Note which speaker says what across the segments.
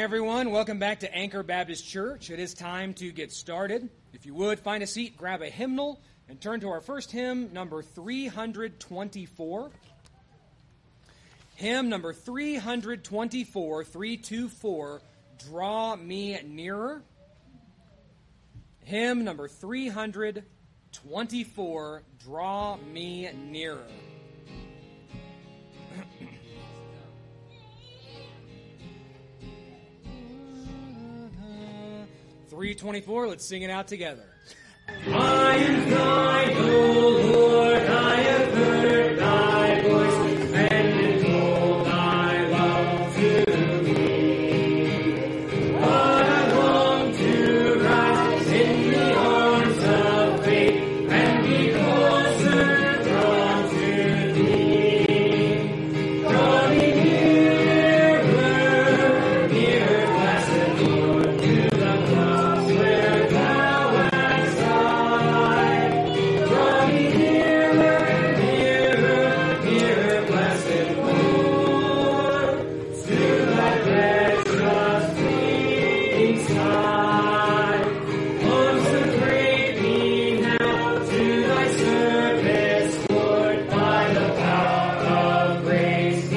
Speaker 1: everyone. Welcome back to Anchor Baptist Church. It is time to get started. If you would, find a seat, grab a hymnal, and turn to our first hymn, number 324. Hymn number 324, 324, Draw Me Nearer. Hymn number 324, Draw Me Nearer. 324, let's sing it out together. I am thine, O Lord, I have heard thy voice, and been told thy love to me. But I long to rise in the arms of faith, and be closer drawn to thee. Draw me nearer, nearer, blessed Lord, to the cross where thou hast died. Draw me nearer, nearer, nearer, blessed Lord, to thy precious bleeding side. Consecrate me now to thy service, Lord, by the power of grace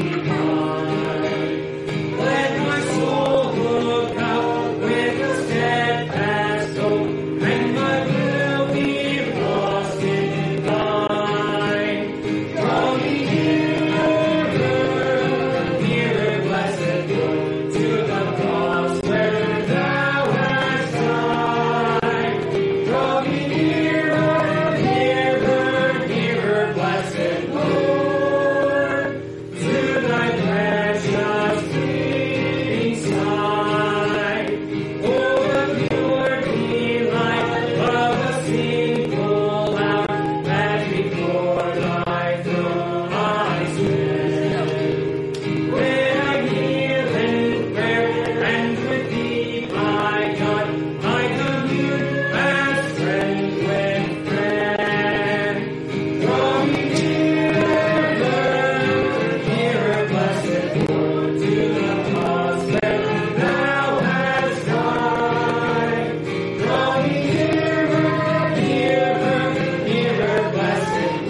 Speaker 1: divine. Let my soul look up with a steadfast hope, and my will be lost in thine. Draw me nearer, nearer, blessed Lord, to the cross where thou hast died. Draw me nearer, nearer, nearer, blessed Lord, to thy precious bleeding side. Oh, pure delight of a single hour, that before thy throne I stand. When I kneel in prayer, and with thee, my God, I commune as friend with friend. Draw me nearer, nearer, blessed Lord, to the cross where thou hast died. Draw me nearer, nearer, nearer, blessed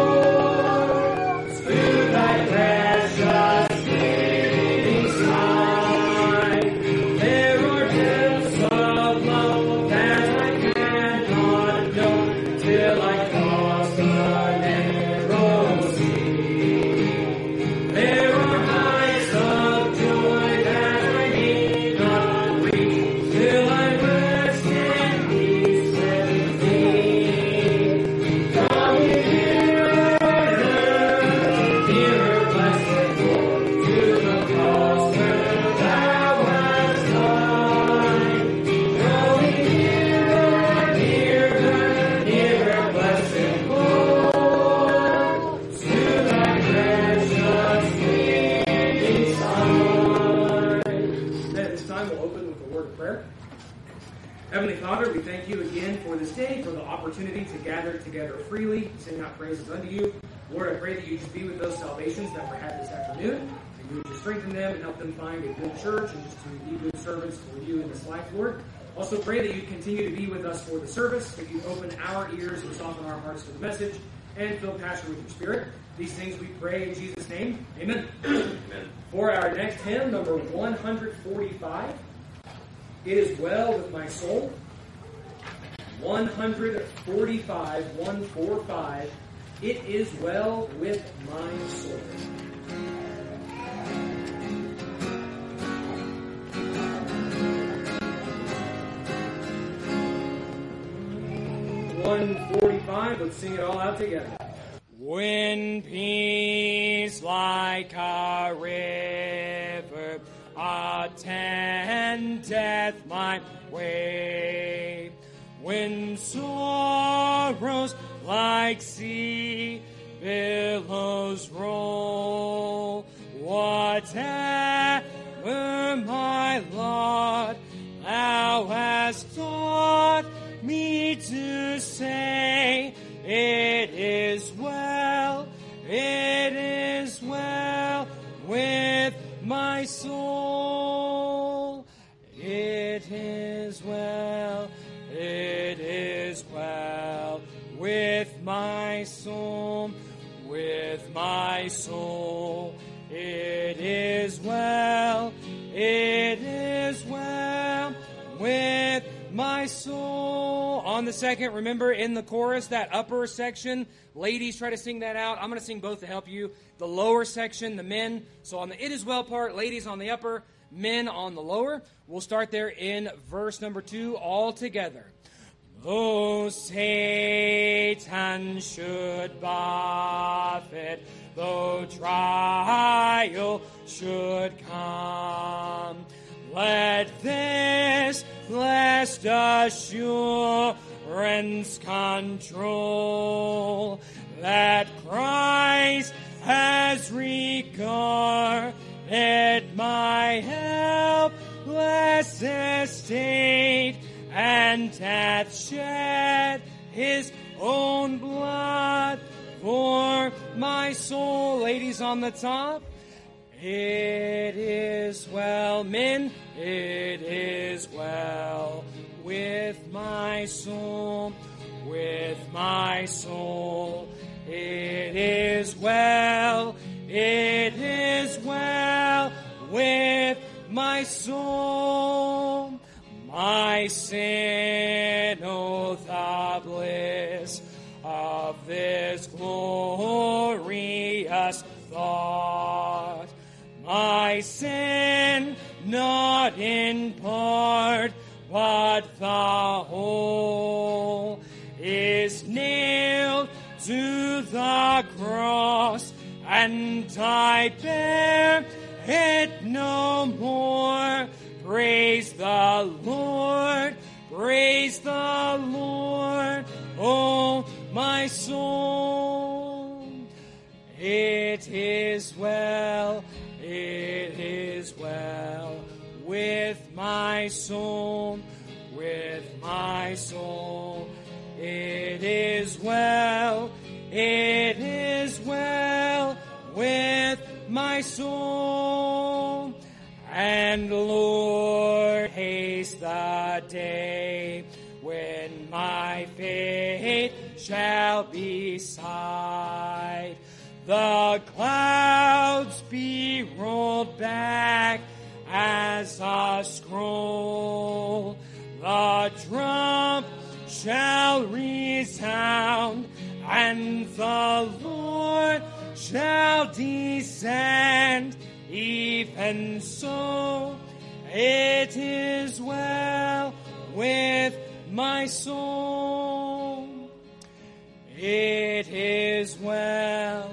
Speaker 1: Lord, to thy precious bleeding side. There are depths of love that I cannot know till I cross the narrow sea. There are heights of joy that I need not reach till I rest in peace with thee. Draw me nearer, nearer, blessed Lord, to the cross where thou hast died. Draw me nearer, nearer, nearer, blessed Lord, to thy precious bleeding side. At this time, we'll open with a word of prayer. Heavenly Father, we thank you again for this day, for the opportunity to gather together freely, sing out praises unto you. Lord, I pray that you just be with those salvations that were had this afternoon, and you would just strengthen them and help them find a good church and just to be good servants for you in this life, Lord. Also pray that you continue to be with us for the service, that you open our ears and soften our hearts to the message, and fill Pastor with your Spirit. These things we pray in Jesus' name. Amen. Amen. For our next hymn, number 145, It Is Well With My Soul. 145, 145, It Is Well With My Soul. Let's sing it all out together. When peace like a river attendeth my way, when sorrows like sea billows roll, whatever my lot thou hast taught me to say, it is well with my soul.
Speaker 2: my soul, with my soul. It is well with my soul. On the second, remember in the chorus, that upper section, ladies try to sing that out. I'm going to sing both to help you. The lower section, the men. So on the it is well part, ladies on the upper, men on the lower. We'll start there in verse number 2 all together. Though Satan should buffet, though trial should come, let this blessed assurance control that Christ has regarded my helpless estate and hath shed his own blood for my soul. Ladies on the top. It is well, men, it is well with my soul, with my soul. It is well with my soul. My sin, oh, the bliss of this glorious thought. My sin, not in part, but the whole, is nailed to the cross, and I bear it no more. Praise the Lord, oh my soul. It is well with my soul, with my soul. It is well with my soul. And Lord, haste the day when my faith shall be sight. The clouds be rolled back as a scroll. The trump shall resound, and the Lord shall descend. Even so, it is well with my soul. It is well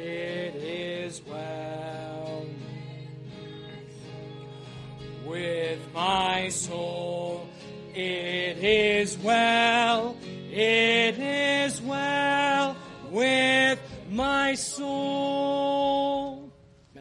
Speaker 2: with my soul. It is well with my soul.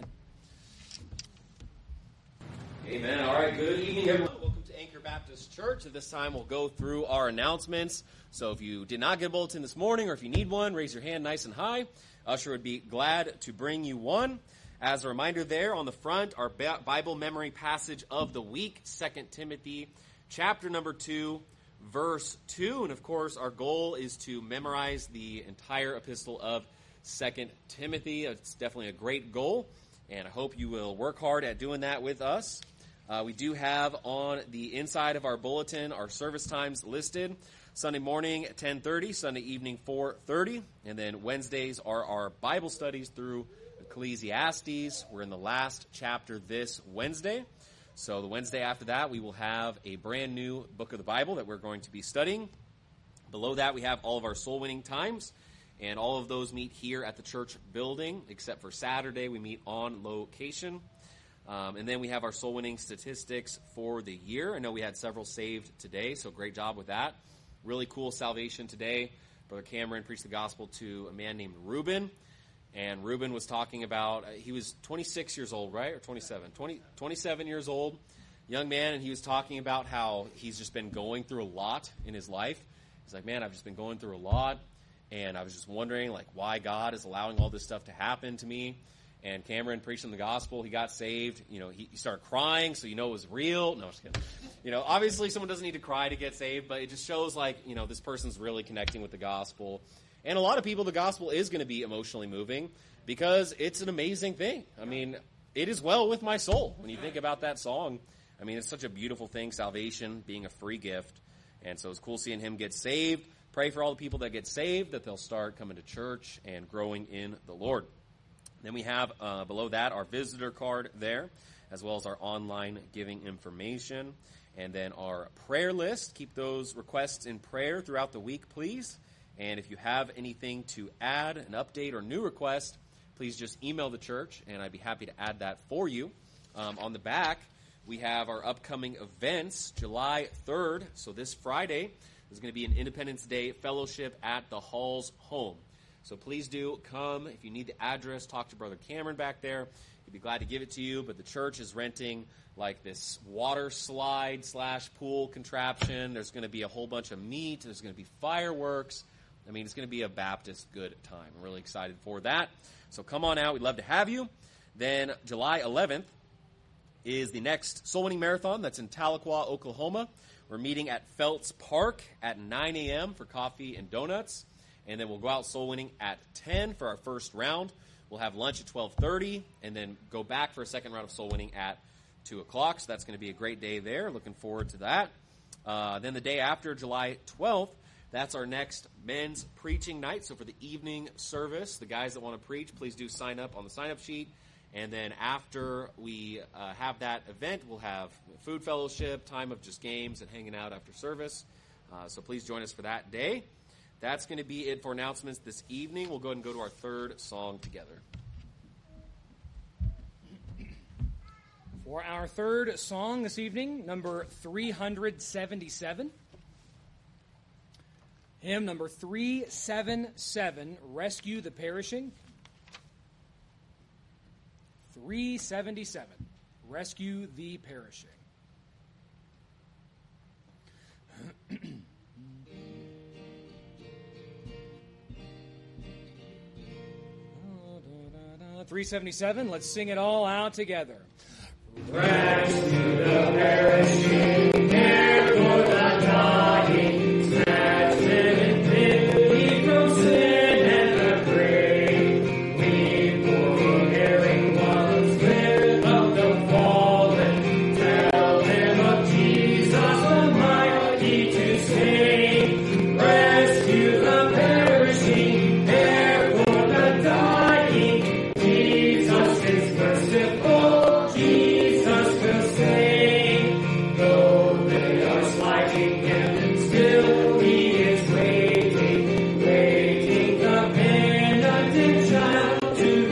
Speaker 3: Amen. All right, good evening, everyone. Welcome to Anchor Baptist Church. At this time, we'll go through our announcements. So if you did not get a bulletin this morning, or if you need one, raise your hand nice and high. Usher would be glad to bring you one. As a reminder there on the front, our Bible memory passage of the week, 2 Timothy chapter number 2, verse 2. And of course, our goal is to memorize the entire epistle of 2 Timothy. It's definitely a great goal, and I hope you will work hard at doing that with us. We do have on the inside of our bulletin our service times listed. Sunday morning at 10:30, Sunday evening 4:30, and then Wednesdays are our Bible studies through Ecclesiastes. We're in the last chapter this Wednesday. So the Wednesday after that, we will have a brand new book of the Bible that we're going to be studying. Below that, we have all of our soul winning times, and all of those meet here at the church building, except for Saturday, we meet on location. And then we have our soul winning statistics for the year. I know we had several saved today, so great job with that. Really cool salvation today. Brother Cameron preached the gospel to a man named Reuben. And Reuben was talking about, he was 26 years old, right? Or 27? 27 years old, young man, and he was talking about how he's just been going through a lot in his life. He's like, man, I've just been going through a lot, and I was just wondering, like, why God is allowing all this stuff to happen to me. And Cameron preached him the gospel. He got saved. You know, he started crying, so you know it was real. No, I'm just kidding. You know, obviously someone doesn't need to cry to get saved, but it just shows, like, you know, this person's really connecting with the gospel. And a lot of people, the gospel is going to be emotionally moving because it's an amazing thing. I mean, it is well with my soul. When you think about that song, I mean, it's such a beautiful thing, salvation being a free gift. And so it's cool seeing him get saved. Pray for all the people that get saved, that they'll start coming to church and growing in the Lord. Then we have below that our visitor card there, as well as our online giving information. And then our prayer list. Keep those requests in prayer throughout the week, please. And if you have anything to add, an update or new request, please just email the church, and I'd be happy to add that for you. On the back, we have our upcoming events, July 3rd. So this Friday is going to be an Independence Day fellowship at the Hall's home. So please do come. If you need the address, talk to Brother Cameron back there. He'd be glad to give it to you. But the church is renting like this water slide / pool contraption. There's going to be a whole bunch of meat. There's going to be fireworks. I mean, it's going to be a Baptist good time. I'm really excited for that. So come on out. We'd love to have you. Then July 11th is the next Soul Winning Marathon. That's in Tahlequah, Oklahoma. We're meeting at Feltz Park at 9 a.m. for coffee and donuts. And then we'll go out soul winning at 10 for our first round. We'll have lunch at 12:30 and then go back for a second round of soul winning at 2 o'clock. So that's going to be a great day there. Looking forward to that. Then the day after, July 12th, that's our next men's preaching night. So for the evening service, the guys that want to preach, please do sign up on the sign-up sheet. And then after we have that event, we'll have food fellowship, time of just games and hanging out after service. So please join us for that day. That's going to be it for announcements this evening. We'll go ahead and go to our third song together.
Speaker 2: For our third song this evening, number 377. Hymn number 377, Rescue the Perishing. 377, Rescue the Perishing. $377, let's sing it all out together.
Speaker 1: Rescue the perishing, care for the dying, snatch them in pit, keep from sin and the grave. Weep for the erring ones, lift up the fallen, tell them of Jesus the mighty to save. Rescue the perishing, care for the dying, Jesus is merciful, Jesus will save. Though they are slighting him, still he is waiting, waiting the penitent child to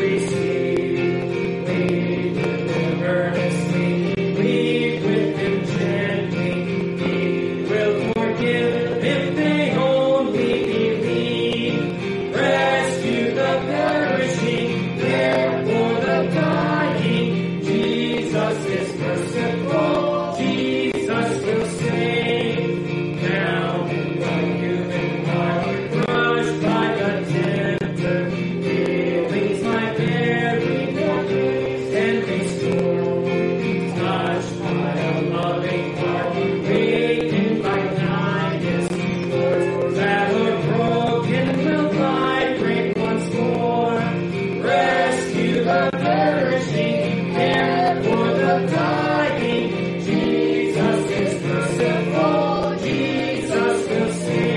Speaker 1: receive. Plead with him earnestly, plead with him gently. He will forgive if they only believe. Rescue the perishing, care for the dying. Jesus is merciful, Jesus will save. Down in the human heart, crushed by the tempter, healing's my very forgive and restore. Touched by a loving heart, wakened by kindness, Lord, that are broken will vibrate once more. Rescue the perishing, care for the dying. Jesus is merciful, Jesus will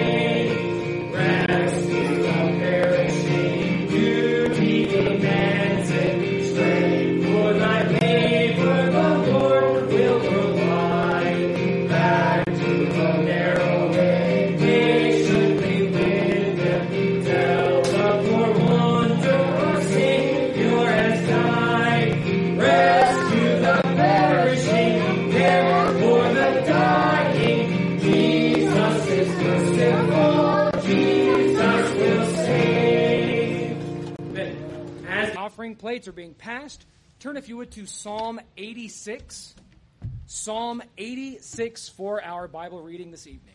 Speaker 1: save. Rescue the perishing, duty demands it. Strength for thy labor, the Lord will provide. Back to the narrow way, patiently with them. Tell the poor wanderer, Savior has died. Rescue the perishing, care for the dying. Jesus is merciful, Jesus will save. As
Speaker 2: Offering plates are being passed, turn if you would to Psalm 86. Psalm 86 for our Bible reading this evening.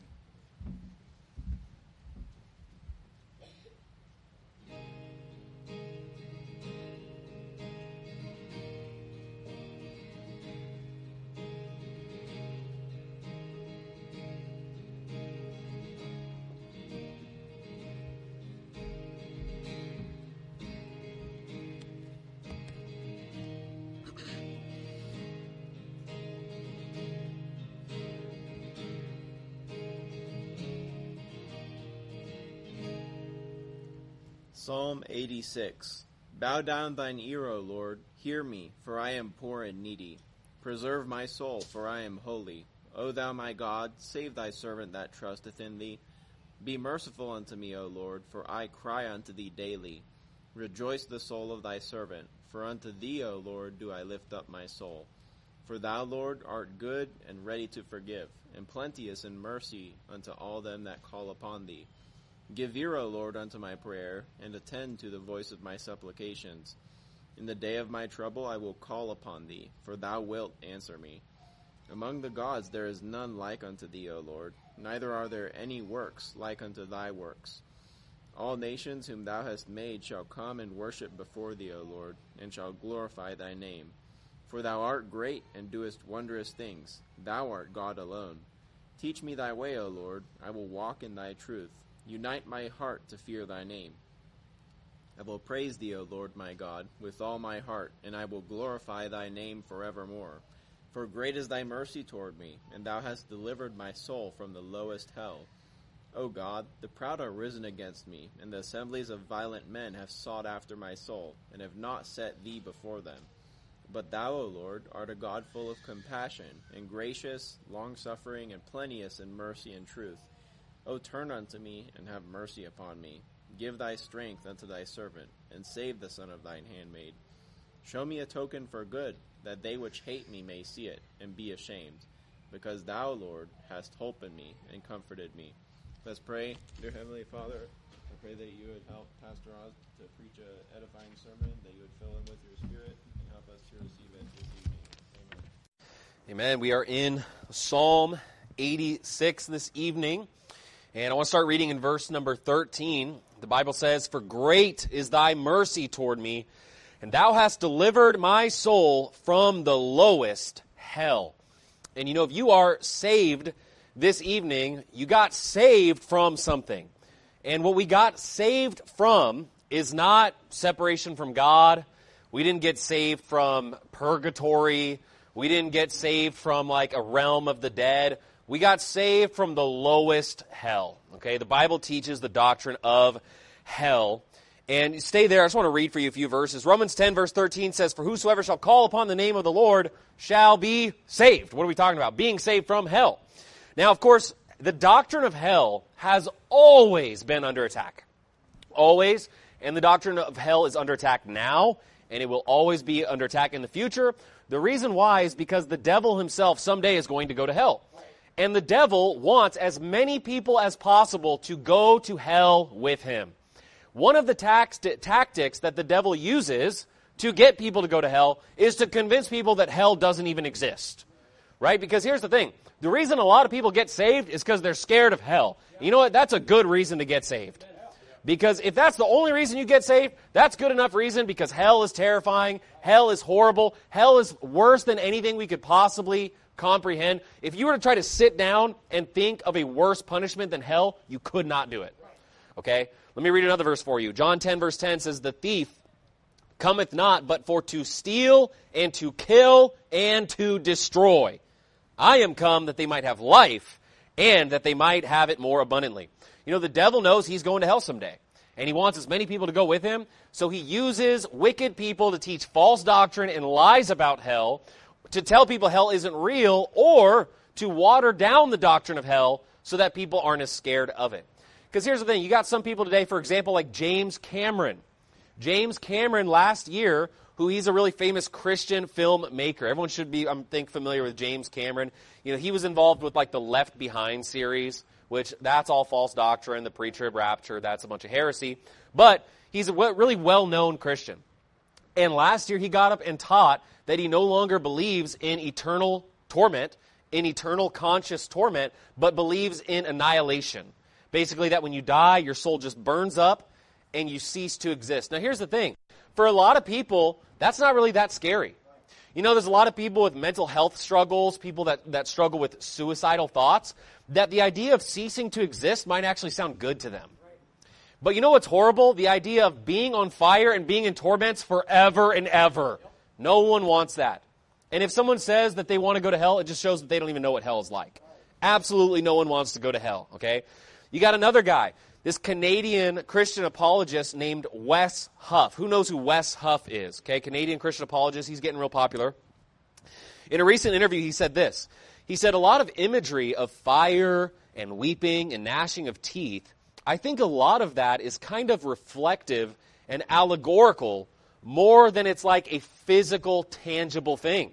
Speaker 4: Psalm 86. Bow down thine ear, O Lord, hear me, for I am poor and needy. Preserve my soul, for I am holy. O thou my God, save thy servant that trusteth in thee. Be merciful unto me, O Lord, for I cry unto thee daily. Rejoice the soul of thy servant, for unto thee, O Lord, do I lift up my soul. For thou, Lord, art good and ready to forgive, and plenteous in mercy unto all them that call upon thee. Give ear, O Lord, unto my prayer, and attend to the voice of my supplications. In the day of my trouble I will call upon thee, for thou wilt answer me. Among the gods there is none like unto thee, O Lord, neither are there any works like unto thy works. All nations whom thou hast made shall come and worship before thee, O Lord, and shall glorify thy name. For thou art great and doest wondrous things. Thou art God alone. Teach me thy way, O Lord. I will walk in thy truth. Unite my heart to fear thy name. I will praise thee, O Lord my God, with all my heart, and I will glorify thy name forevermore. For great is thy mercy toward me, and thou hast delivered my soul from the lowest hell. O God, the proud are risen against me, and the assemblies of violent men have sought after my soul, and have not set thee before them. But thou, O Lord, art a God full of compassion, and gracious, long-suffering, and plenteous in mercy and truth. O turn unto me, and have mercy upon me. Give thy strength unto thy servant, and save the son of thine handmaid. Show me a token for good, that they which hate me may see it, and be ashamed. Because thou, Lord, hast holpen me, and comforted me. Let's pray. Dear Heavenly Father, I pray that you would help Pastor Oz to preach an edifying sermon, that you would fill him with your Spirit, and help us to receive it this evening. Amen.
Speaker 3: Amen. We are in Psalm 86 this evening. And I want to start reading in verse number 13. The Bible says, For great is thy mercy toward me, and thou hast delivered my soul from the lowest hell. And you know, if you are saved this evening, you got saved from something. And what we got saved from is not separation from God. We didn't get saved from purgatory. We didn't get saved from like a realm of the dead. We got saved from the lowest hell. Okay, the Bible teaches the doctrine of hell. And stay there, I just want to read for you a few verses. Romans 10 verse 13 says, For whosoever shall call upon the name of the Lord shall be saved. What are we talking about? Being saved from hell. Now, of course, the doctrine of hell has always been under attack. Always. And the doctrine of hell is under attack now, and it will always be under attack in the future. The reason why is because the devil himself someday is going to go to hell. And the devil wants as many people as possible to go to hell with him. One of the tactics that the devil uses to get people to go to hell is to convince people that hell doesn't even exist. Right? Because here's the thing. The reason a lot of people get saved is because they're scared of hell. You know what? That's a good reason to get saved. Because if that's the only reason you get saved, that's good enough reason, because hell is terrifying. Hell is horrible. Hell is worse than anything we could possibly comprehend. If you were to try to sit down and think of a worse punishment than hell, you could not do it. Okay? Let me read another verse for you. John 10 verse 10 says, The thief cometh not but for to steal and to kill and to destroy. I am come that they might have life, and that they might have it more abundantly. You know, the devil knows he's going to hell someday, and he wants as many people to go with him, so he uses wicked people to teach false doctrine and lies about hell, to tell people hell isn't real, or to water down the doctrine of hell so that people aren't as scared of it. Because here's the thing, you got some people today, for example, like James Cameron. James Cameron last year, who he's a really famous Christian filmmaker. Everyone should be, I think, familiar with James Cameron. You know, he was involved with like the Left Behind series, which that's all false doctrine, the pre-trib rapture, that's a bunch of heresy. But he's a really well-known Christian. And last year he got up and taught that he no longer believes in eternal torment, in eternal conscious torment, but believes in annihilation. Basically that when you die, your soul just burns up and you cease to exist. Now here's the thing. For a lot of people, that's not really that scary. You know, there's a lot of people with mental health struggles, people that struggle with suicidal thoughts, that the idea of ceasing to exist might actually sound good to them. But you know what's horrible? The idea of being on fire and being in torments forever and ever. No one wants that. And if someone says that they want to go to hell, it just shows that they don't even know what hell is like. Absolutely no one wants to go to hell, okay? You got another guy. this Canadian Christian apologist named Wes Huff. Who knows who Wes Huff is? Okay, Canadian Christian apologist. He's getting real popular. In a recent interview, he said this. He said, a lot of imagery of fire and weeping and gnashing of teeth, I think a lot of that is kind of reflective and allegorical more than it's like a physical, tangible thing.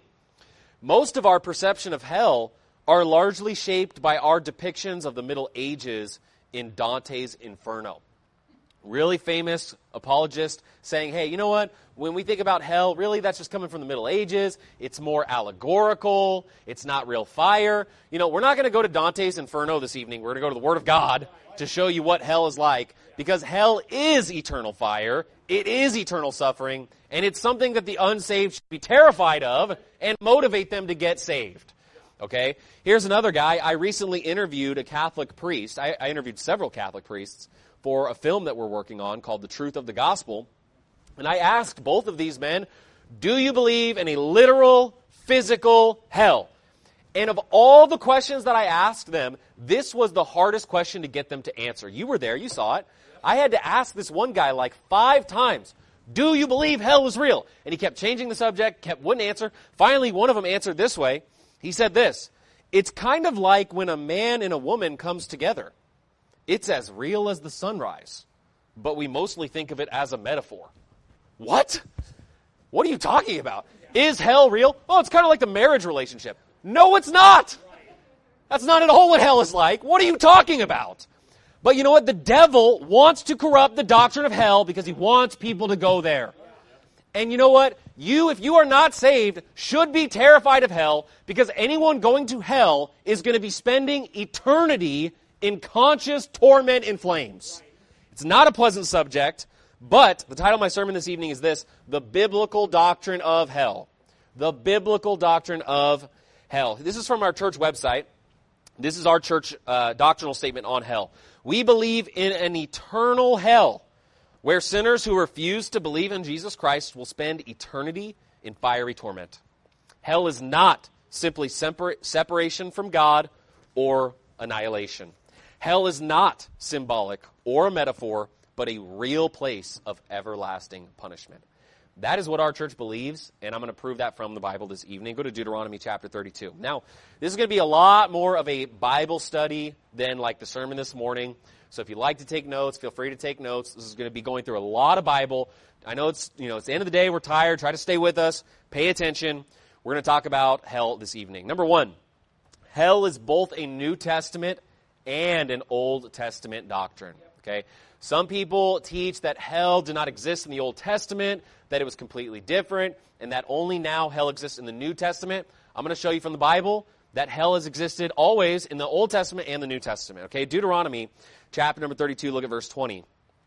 Speaker 3: Most of our perception of hell are largely shaped by our depictions of the Middle Ages in Dante's Inferno. Really famous apologist saying, hey, you know what? When we think about hell, really that's just coming from the Middle Ages. It's more allegorical. It's not real fire. You know, we're not going to go to Dante's Inferno this evening. We're going to go to the Word of God to show you what hell is like, because hell is eternal fire. It is eternal suffering, and it's something that the unsaved should be terrified of and motivate them to get saved. Okay? Here's another guy. I recently interviewed a Catholic priest. I interviewed several Catholic priests for a film that we're working on called The Truth of the Gospel. And I asked both of these men, do you believe in a literal, physical hell? And of all the questions that I asked them, this was the hardest question to get them to answer. You were there, you saw it. I had to ask this one guy like 5 times, do you believe hell is real? And he kept changing the subject, wouldn't answer. Finally, one of them answered this way. He said this, it's kind of like when a man and a woman comes together. It's as real as the sunrise, but we mostly think of it as a metaphor. What? What are you talking about? Is hell real? Oh, it's kind of like the marriage relationship. No, it's not. That's not at all what hell is like. What are you talking about? But you know what? The devil wants to corrupt the doctrine of hell because he wants people to go there. And you know what? You, if you are not saved, should be terrified of hell, because anyone going to hell is going to be spending eternity in conscious torment in flames. It's not a pleasant subject, but the title of my sermon this evening is this: the biblical doctrine of hell. The biblical doctrine of hell. This is from our church website. This is our church doctrinal statement on hell. We believe in an eternal hell where sinners who refuse to believe in Jesus Christ will spend eternity in fiery torment. Hell is not simply separation from God or annihilation. Hell is not symbolic or a metaphor, but a real place of everlasting punishment. That is what our church believes, and I'm going to prove that from the Bible this evening. Go to Deuteronomy chapter 32. Now, this is going to be a lot more of a Bible study than like the sermon this morning. So if you'd like to take notes, feel free to take notes. This is going to be going through a lot of Bible. I know it's the end of the day. We're tired. Try to stay with us. Pay attention. We're going to talk about hell this evening. Number 1, hell is both a New Testament and an Old Testament doctrine. Okay? Some people teach that hell did not exist in the Old Testament, that it was completely different, and that only now hell exists in the New Testament. I'm going to show you from the Bible that hell has existed always in the Old Testament and the New Testament. Okay, Deuteronomy chapter number 32, look at verse 20.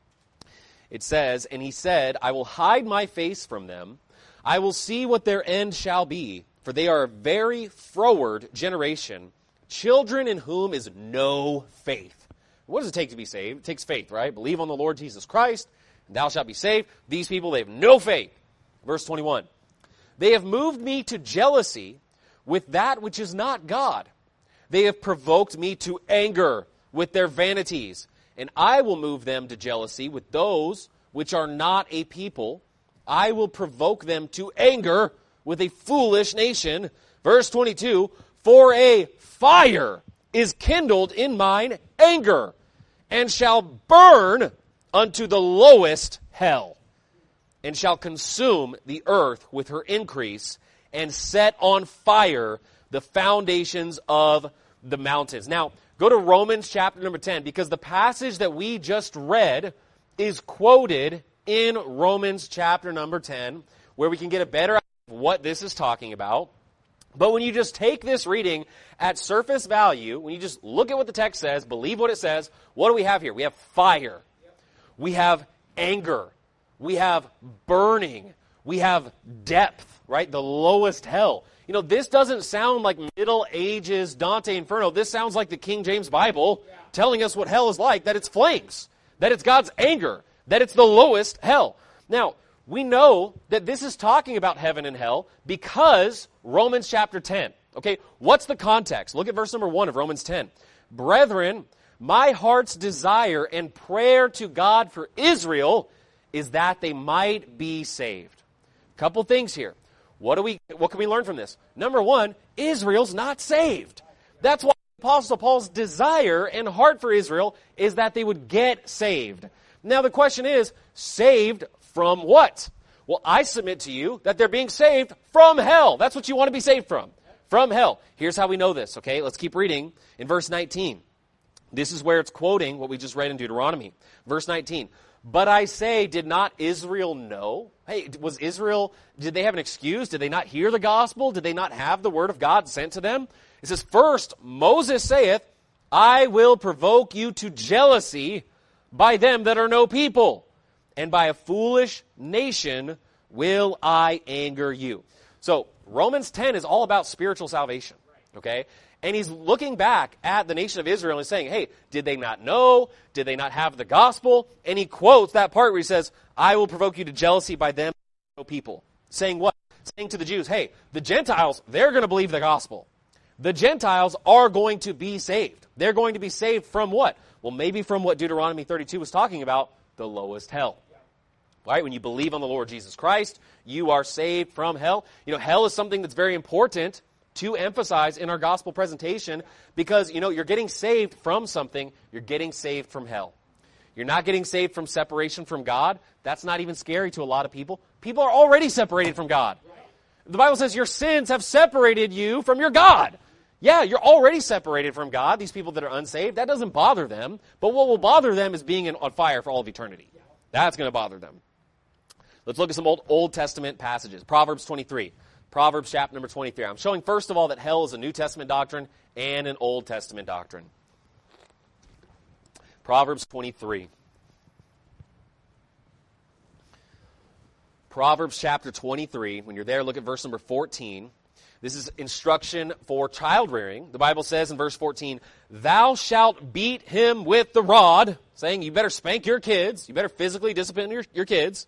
Speaker 3: It says, and he said, I will hide my face from them. I will see what their end shall be, for they are a very froward generation, children in whom is no faith. What does it take to be saved? It takes faith, right? Believe on the Lord Jesus Christ, and thou shalt be saved. These people, they have no faith. Verse 21. They have moved me to jealousy with that which is not God. They have provoked me to anger with their vanities, and I will move them to jealousy with those which are not a people. I will provoke them to anger with a foolish nation. Verse 22, for a fire is kindled in mine anger, and shall burn unto the lowest hell, and shall consume the earth with her increase, and set on fire the foundations of the mountains. Now, go to Romans chapter number 10, because the passage that we just read is quoted in Romans chapter number 10, where we can get a better idea of what this is talking about. But when you just take this reading at surface value, when you just look at what the text says, believe what it says, what do we have here? We have fire. We have anger. We have burning. We have depth, right? The lowest hell. You know, this doesn't sound like Middle Ages Dante Inferno. This sounds like the King James Bible telling us what hell is like, that it's flames, that it's God's anger, that it's the lowest hell. Now, we know that this is talking about heaven and hell because Romans chapter 10. Okay, what's the context? Look at verse number 1 of Romans 10. Brethren, My heart's desire and prayer to God for Israel is that they might be saved. Couple things here. What can we learn from this? Number one, Israel's not saved. That's why Apostle Paul's desire and heart for Israel is that they would get saved. Now the question is, saved from what? Well, I submit to you that they're being saved from hell. That's what you want to be saved from. From hell. Here's how we know this, okay? Let's keep reading in verse 19. This is where it's quoting what we just read in Deuteronomy. Verse 19. But I say, did not Israel know? Hey, did they have an excuse? Did they not hear the gospel? Did they not have the word of God sent to them? It says, first, Moses saith, I will provoke you to jealousy by them that are no people, and by a foolish nation will I anger you. So, Romans 10 is all about spiritual salvation, okay? And he's looking back at the nation of Israel and saying, hey, did they not know? Did they not have the gospel? And he quotes that part where he says, I will provoke you to jealousy by them that are no people. Saying what? Saying to the Jews, hey, the Gentiles, they're going to believe the gospel. The Gentiles are going to be saved. They're going to be saved from what? Well, maybe from what Deuteronomy 32 was talking about, the lowest hell. Right? When you believe on the Lord Jesus Christ, you are saved from hell. You know, hell is something that's very important to emphasize in our gospel presentation because, you know, you're getting saved from something. You're getting saved from hell. You're not getting saved from separation from God. That's not even scary to a lot of people. People are already separated from God. The Bible says your sins have separated you from your God. Yeah, you're already separated from God, these people that are unsaved. That doesn't bother them. But what will bother them is being on fire for all of eternity. That's going to bother them. Let's look at some Old Testament passages. Proverbs 23. Proverbs chapter number 23. I'm showing first of all that hell is a New Testament doctrine and an Old Testament doctrine. Proverbs 23. Proverbs chapter 23. When you're there, look at verse number 14. This is instruction for child rearing. The Bible says in verse 14, thou shalt beat him with the rod, saying you better spank your kids, you better physically discipline your kids,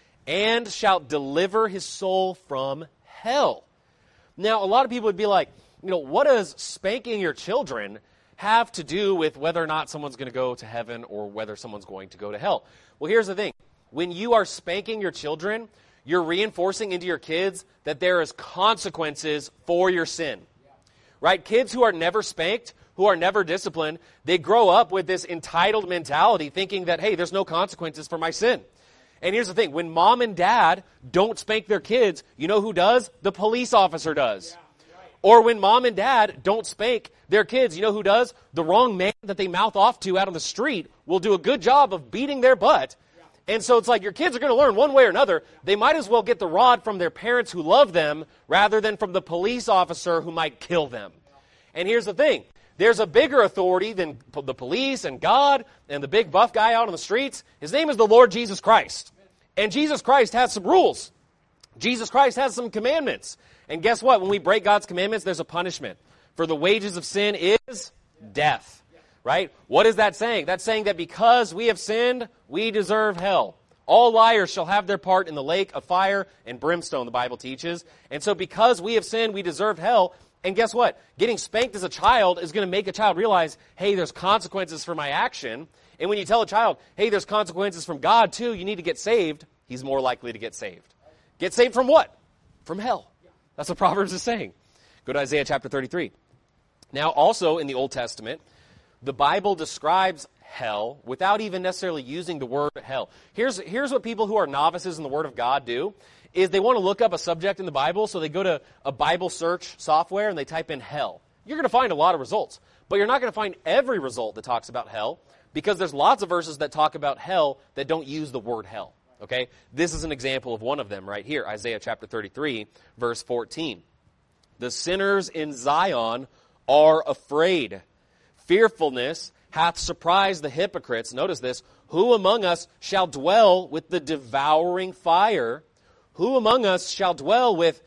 Speaker 3: and shalt deliver his soul from hell. Now, a lot of people would be like, you know, what does spanking your children have to do with whether or not someone's going to go to heaven or whether someone's going to go to hell? Well, here's the thing. When you are spanking your children, you're reinforcing into your kids that there is consequences for your sin. Right? Kids who are never spanked, who are never disciplined, they grow up with this entitled mentality thinking that, hey, there's no consequences for my sin. And here's the thing. When mom and dad don't spank their kids, you know who does? The police officer does. Or when mom and dad don't spank their kids, you know who does? The wrong man that they mouth off to out on the street will do a good job of beating their butt. And so it's like your kids are going to learn one way or another. They might as well get the rod from their parents who love them rather than from the police officer who might kill them. And here's the thing. There's a bigger authority than the police and God and the big buff guy out on the streets. His name is the Lord Jesus Christ. And Jesus Christ has some rules. Jesus Christ has some commandments. And guess what? When we break God's commandments, there's a punishment. For the wages of sin is death. Right? What is that saying? That's saying that because we have sinned, we deserve hell. All liars shall have their part in the lake of fire and brimstone, the Bible teaches. And so because we have sinned, we deserve hell. And guess what? Getting spanked as a child is going to make a child realize, hey, there's consequences for my action. And when you tell a child, hey, there's consequences from God too, you need to get saved, he's more likely to get saved. Get saved from what? From hell. That's what Proverbs is saying. Go to Isaiah chapter 33. Now, also in the Old Testament, the Bible describes hell without even necessarily using the word hell. Here's what people who are novices in the Word of God do, is they want to look up a subject in the Bible, so they go to a Bible search software and they type in hell. You're going to find a lot of results, but you're not going to find every result that talks about hell, because there's lots of verses that talk about hell that don't use the word hell. Okay? This is an example of one of them right here, Isaiah chapter 33, verse 14. The sinners in Zion are afraid. Fearfulness hath surprised the hypocrites. Notice this. Who among us shall dwell with the devouring fire? Who among us shall dwell with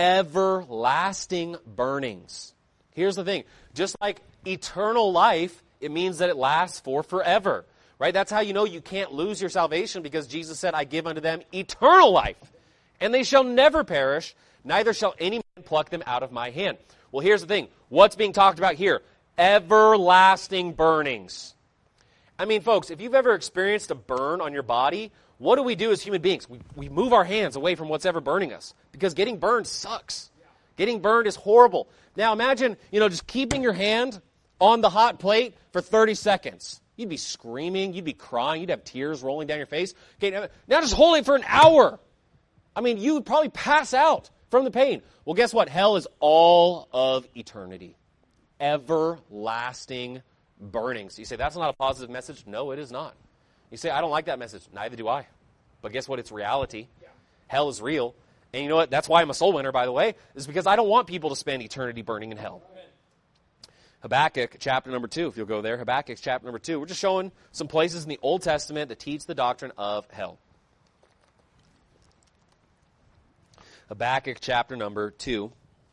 Speaker 3: everlasting burnings? Here's the thing. Just like eternal life, it means that it lasts for forever. Right? That's how you know you can't lose your salvation, because Jesus said, I give unto them eternal life, and they shall never perish, neither shall any man pluck them out of my hand. Well, here's the thing. What's being talked about here? Everlasting burnings. I mean, folks, if you've ever experienced a burn on your body, what do we do as human beings? We move our hands away from what's ever burning us because getting burned sucks. Getting burned is horrible. Now imagine, just keeping your hand on the hot plate for 30 seconds. You'd be screaming, you'd be crying, you'd have tears rolling down your face. Okay, now just hold it for an hour. I mean, you would probably pass out from the pain. Well, guess what? Hell is all of eternity. Everlasting burnings. You say, that's not a positive message? No, it is not. You say, I don't like that message. Neither do I. But guess what? It's reality. Yeah. Hell is real. And you know what? That's why I'm a soul winner, by the way, is because I don't want people to spend eternity burning in hell. Amen. Habakkuk chapter number 2, if you'll go there. Habakkuk chapter number 2. We're just showing some places in the Old Testament that teach the doctrine of hell. Habakkuk chapter number 2.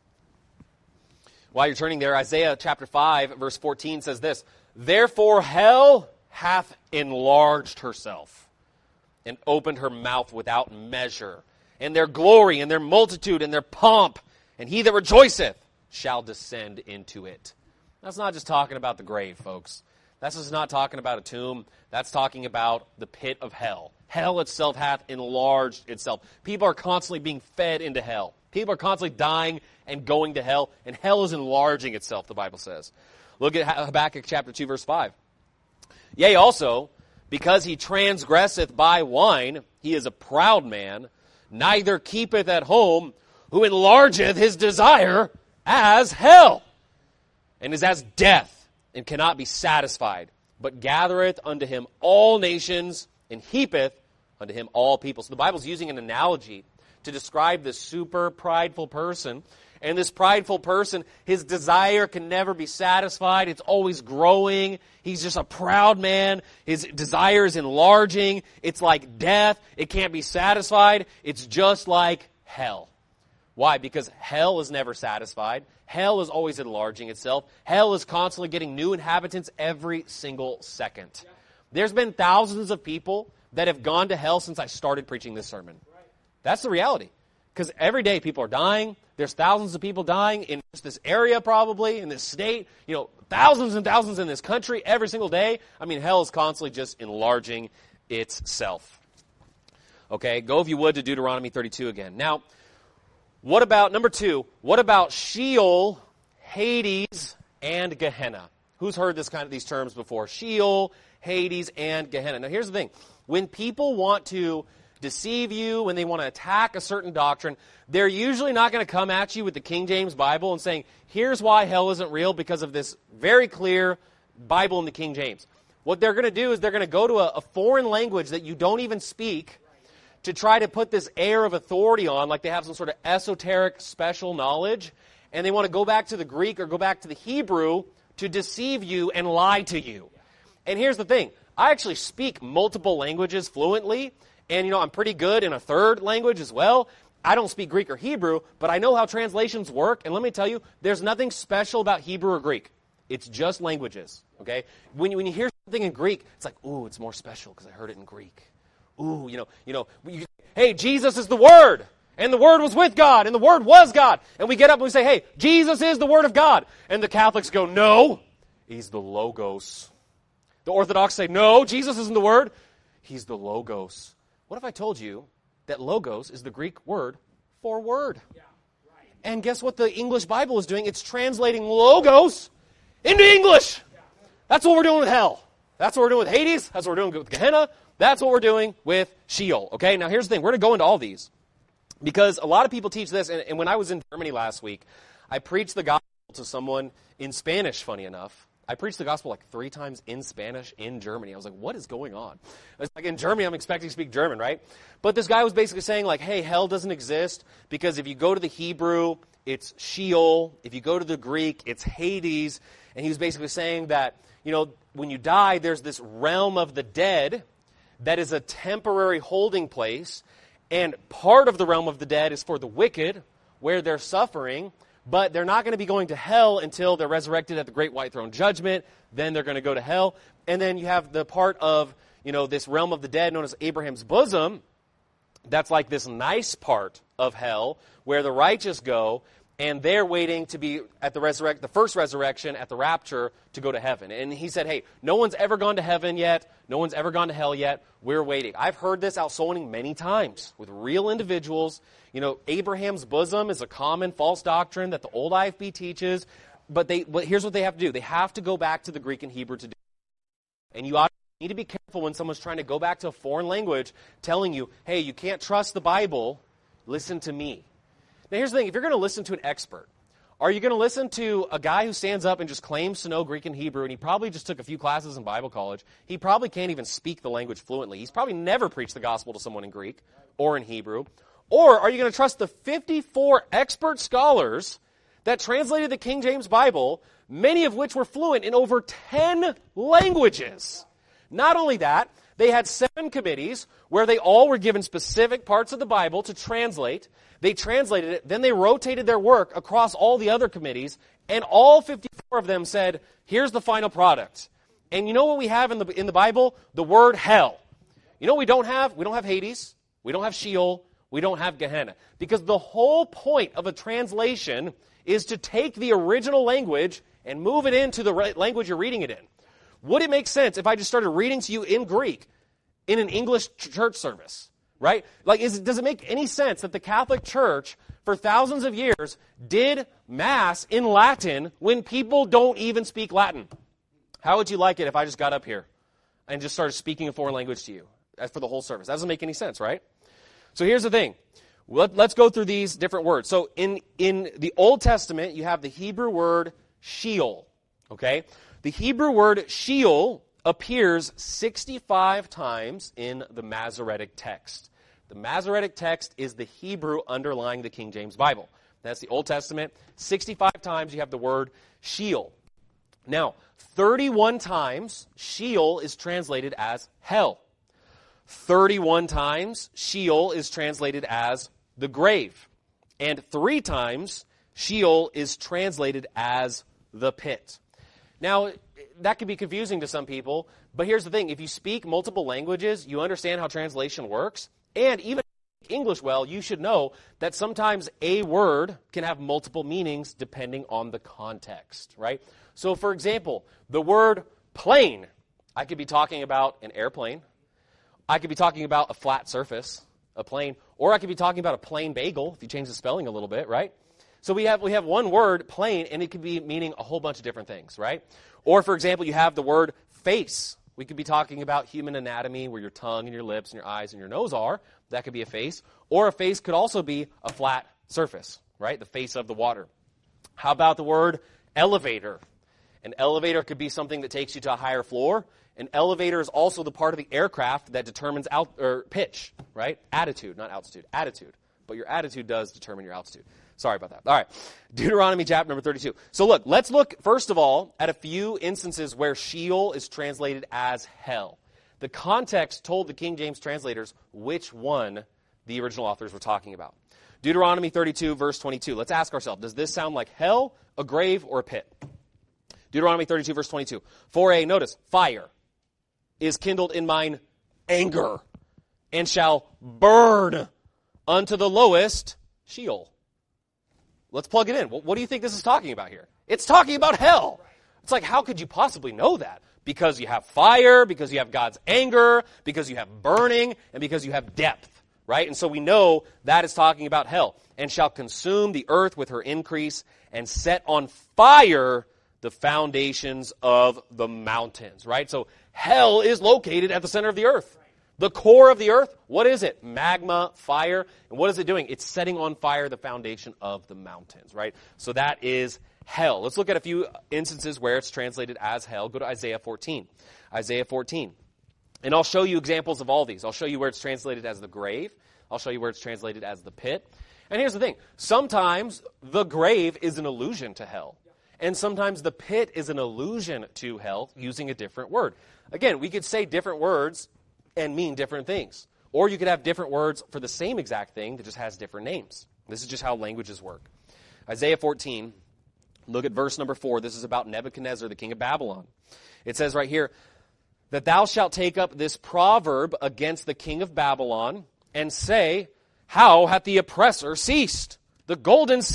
Speaker 3: While you're turning there, Isaiah chapter 5, verse 14 says this, Therefore hell hath enlarged herself, and opened her mouth without measure, and their glory, and their multitude, and their pomp, and he that rejoiceth shall descend into it. That's not just talking about the grave, folks. That's just not talking about a tomb. That's talking about the pit of hell. Hell itself hath enlarged itself. People are constantly being fed into hell. People are constantly dying and going to hell, and hell is enlarging itself, the Bible says. Look at Habakkuk chapter 2, verse 5. Yea, also, because he transgresseth by wine, he is a proud man, neither keepeth at home, who enlargeth his desire as hell, and is as death, and cannot be satisfied, but gathereth unto him all nations, and heapeth unto him all people. So the Bible's using an analogy to describe this super prideful person. And this prideful person, his desire can never be satisfied. It's always growing. He's just a proud man. His desire is enlarging. It's like death. It can't be satisfied. It's just like hell. Why? Because hell is never satisfied. Hell is always enlarging itself. Hell is constantly getting new inhabitants every single second. Yeah. There's been thousands of people that have gone to hell since I started preaching this sermon. Right. That's the reality. Because every day people are dying. There's thousands of people dying in just this area probably, in this state. Thousands and thousands in this country every single day. I mean, hell is constantly just enlarging itself. Okay, go if you would to Deuteronomy 32 again. Now, what about, number 2, what about Sheol, Hades, and Gehenna? Who's heard these terms before? Sheol, Hades, and Gehenna. Now, here's the thing. When people want to deceive you, when they want to attack a certain doctrine, they're usually not going to come at you with the King James Bible and saying, here's why hell isn't real because of this very clear Bible in the King James. What they're going to do is they're going to go to a foreign language that you don't even speak to try to put this air of authority on, like they have some sort of esoteric special knowledge, and they want to go back to the Greek or go back to the Hebrew to deceive you and lie to you. And here's the thing. I actually speak multiple languages fluently, and I'm pretty good in a third language as well. I don't speak Greek or Hebrew, but I know how translations work, and let me tell you, there's nothing special about Hebrew or Greek. It's just languages, okay? When you hear something in Greek, it's like, ooh, it's more special because I heard it in Greek. Ooh, hey, Jesus is the Word, and the Word was with God, and the Word was God. And we get up and we say, hey, Jesus is the Word of God. And the Catholics go, no, He's the Logos. The Orthodox say, no, Jesus isn't the Word. He's the Logos. What if I told you that Logos is the Greek word for word? Yeah, right. And guess what the English Bible is doing? It's translating Logos into English. Yeah. That's what we're doing with hell. That's what we're doing with Hades. That's what we're doing with Gehenna. That's what we're doing with Sheol. Okay, now here's the thing. We're going to go into all these because a lot of people teach this. And when I was in Germany last week, I preached the gospel to someone in Spanish, funny enough. I preached the gospel like 3 times in Spanish in Germany. I was like, what is going on? It's like in Germany, I'm expecting to speak German, right? But this guy was basically saying like, hey, hell doesn't exist because if you go to the Hebrew, it's Sheol. If you go to the Greek, it's Hades. And he was basically saying that, when you die, there's this realm of the dead that is a temporary holding place. And part of the realm of the dead is for the wicked, where they're suffering. But they're not going to be going to hell until they're resurrected at the great white throne judgment. Then they're going to go to hell. And then you have the part of, this realm of the dead known as Abraham's bosom. That's like this nice part of hell where the righteous go. and they're waiting to be at the first resurrection at the rapture to go to heaven. And he said, hey, no one's ever gone to heaven yet. No one's ever gone to hell yet. We're waiting. I've heard this out souling many times with real individuals. You know, Abraham's bosom is a common false doctrine that the old IFB teaches. But here's what they have to do. They have to go back to the Greek and Hebrew to do it. And you need to be careful when someone's trying to go back to a foreign language telling you, hey, you can't trust the Bible. Listen to me. Now, here's the thing. If you're going to listen to an expert, are you going to listen to a guy who stands up and just claims to know Greek and Hebrew, and he probably just took a few classes in Bible college? He probably can't even speak the language fluently. He's probably never preached the gospel to someone in Greek or in Hebrew. Or are you going to trust the 54 expert scholars that translated the King James Bible, many of which were fluent in over 10 languages? Not only that, they had 7 committees where they all were given specific parts of the Bible to translate. They translated it, then they rotated their work across all the other committees, and all 54 of them said, here's the final product. And you know what we have in the Bible? The word hell. You know what we don't have? We don't have Hades. We don't have Sheol. We don't have Gehenna. Because the whole point of a translation is to take the original language and move it into the language you're reading it in. Would it make sense if I just started reading to you in Greek in an English church service? Right? Like, does it make any sense that the Catholic Church, for thousands of years, did Mass in Latin when people don't even speak Latin? How would you like it if I just got up here and just started speaking a foreign language to you for the whole service? That doesn't make any sense, right? So here's the thing. Let's go through these different words. So in the Old Testament, you have the Hebrew word Sheol. Okay? The Hebrew word Sheol appears 65 times in the Masoretic text. The Masoretic text is the Hebrew underlying the King James Bible. That's the Old Testament. 65 times you have the word Sheol. Now, 31 times Sheol is translated as hell. 31 times Sheol is translated as the grave. And 3 times Sheol is translated as the pit. Now, that can be confusing to some people, but here's the thing. If you speak multiple languages, you understand how translation works, and even if you speak English well, you should know that sometimes a word can have multiple meanings depending on the context, right? So, for example, the word plane, I could be talking about an airplane, I could be talking about a flat surface, a plane, or I could be talking about a plain bagel, if you change the spelling a little bit, right? So we have one word, plane, and it could be meaning a whole bunch of different things, right? Or, for example, you have the word face. We could be talking about human anatomy, where your tongue and your lips and your eyes and your nose are. That could be a face. Or a face could also be a flat surface, right? The face of the water. How about the word elevator? An elevator could be something that takes you to a higher floor. An elevator is also the part of the aircraft that determines pitch, right? Attitude, not altitude. Attitude. But your attitude does determine your altitude. Sorry about that. All right. Deuteronomy chapter number 32. So look, let's look first of all at a few instances where Sheol is translated as hell. The context told the King James translators which one the original authors were talking about. Deuteronomy 32 verse 22. Let's ask ourselves, does this sound like hell, a grave, or a pit? Deuteronomy 32 verse 22. Notice, fire is kindled in mine anger and shall burn unto the lowest Sheol. Let's plug it in. What do you think this is talking about here? It's talking about hell. It's like, how could you possibly know that? Because you have fire, because you have God's anger, because you have burning, and because you have depth, right? And so we know that is talking about hell. And shall consume the earth with her increase, and set on fire the foundations of the mountains, right? So hell is located at the center of the earth. The core of the earth, what is it? Magma, fire. And what is it doing? It's setting on fire the foundation of the mountains, right? So that is hell. Let's look at a few instances where it's translated as hell. Go to Isaiah 14. Isaiah 14. And I'll show you examples of all these. I'll show you where it's translated as the grave. I'll show you where it's translated as the pit. And here's the thing. Sometimes the grave is an allusion to hell. And sometimes the pit is an allusion to hell using a different word. Again, we could say different words and mean different things. Or you could have different words for the same exact thing that just has different names. This is just how languages work. Isaiah 14, look at verse number 4. This is about Nebuchadnezzar, the king of Babylon. It says right here, that thou shalt take up this proverb against the king of Babylon and say, how hath the oppressor ceased? The golden city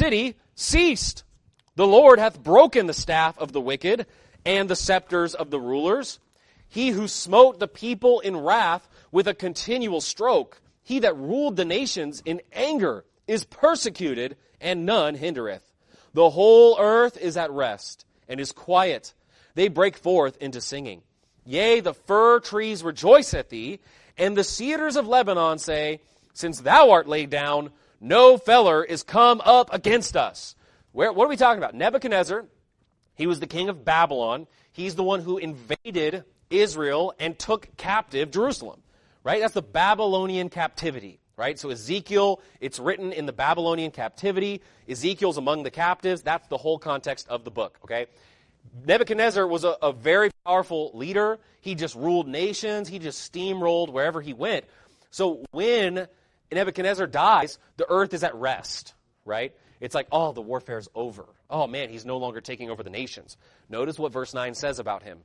Speaker 3: ceased. The Lord hath broken the staff of the wicked and the scepters of the rulers. He who smote the people in wrath with a continual stroke, he that ruled the nations in anger, is persecuted, and none hindereth. The whole earth is at rest, and is quiet. They break forth into singing. Yea, the fir trees rejoice at thee, and the cedars of Lebanon say, since thou art laid down, no feller is come up against us. What are we talking about? Nebuchadnezzar, he was the king of Babylon. He's the one who invaded Israel and took captive Jerusalem, right? That's the Babylonian captivity, right? So Ezekiel, it's written in the Babylonian captivity. Ezekiel's among the captives. That's the whole context of the book, okay? Nebuchadnezzar was a very powerful leader. He just ruled nations. He just steamrolled wherever he went. So when Nebuchadnezzar dies, the earth is at rest, right? It's like, oh, the warfare is over. Oh, man, he's no longer taking over the nations. Notice what verse 9 says about him.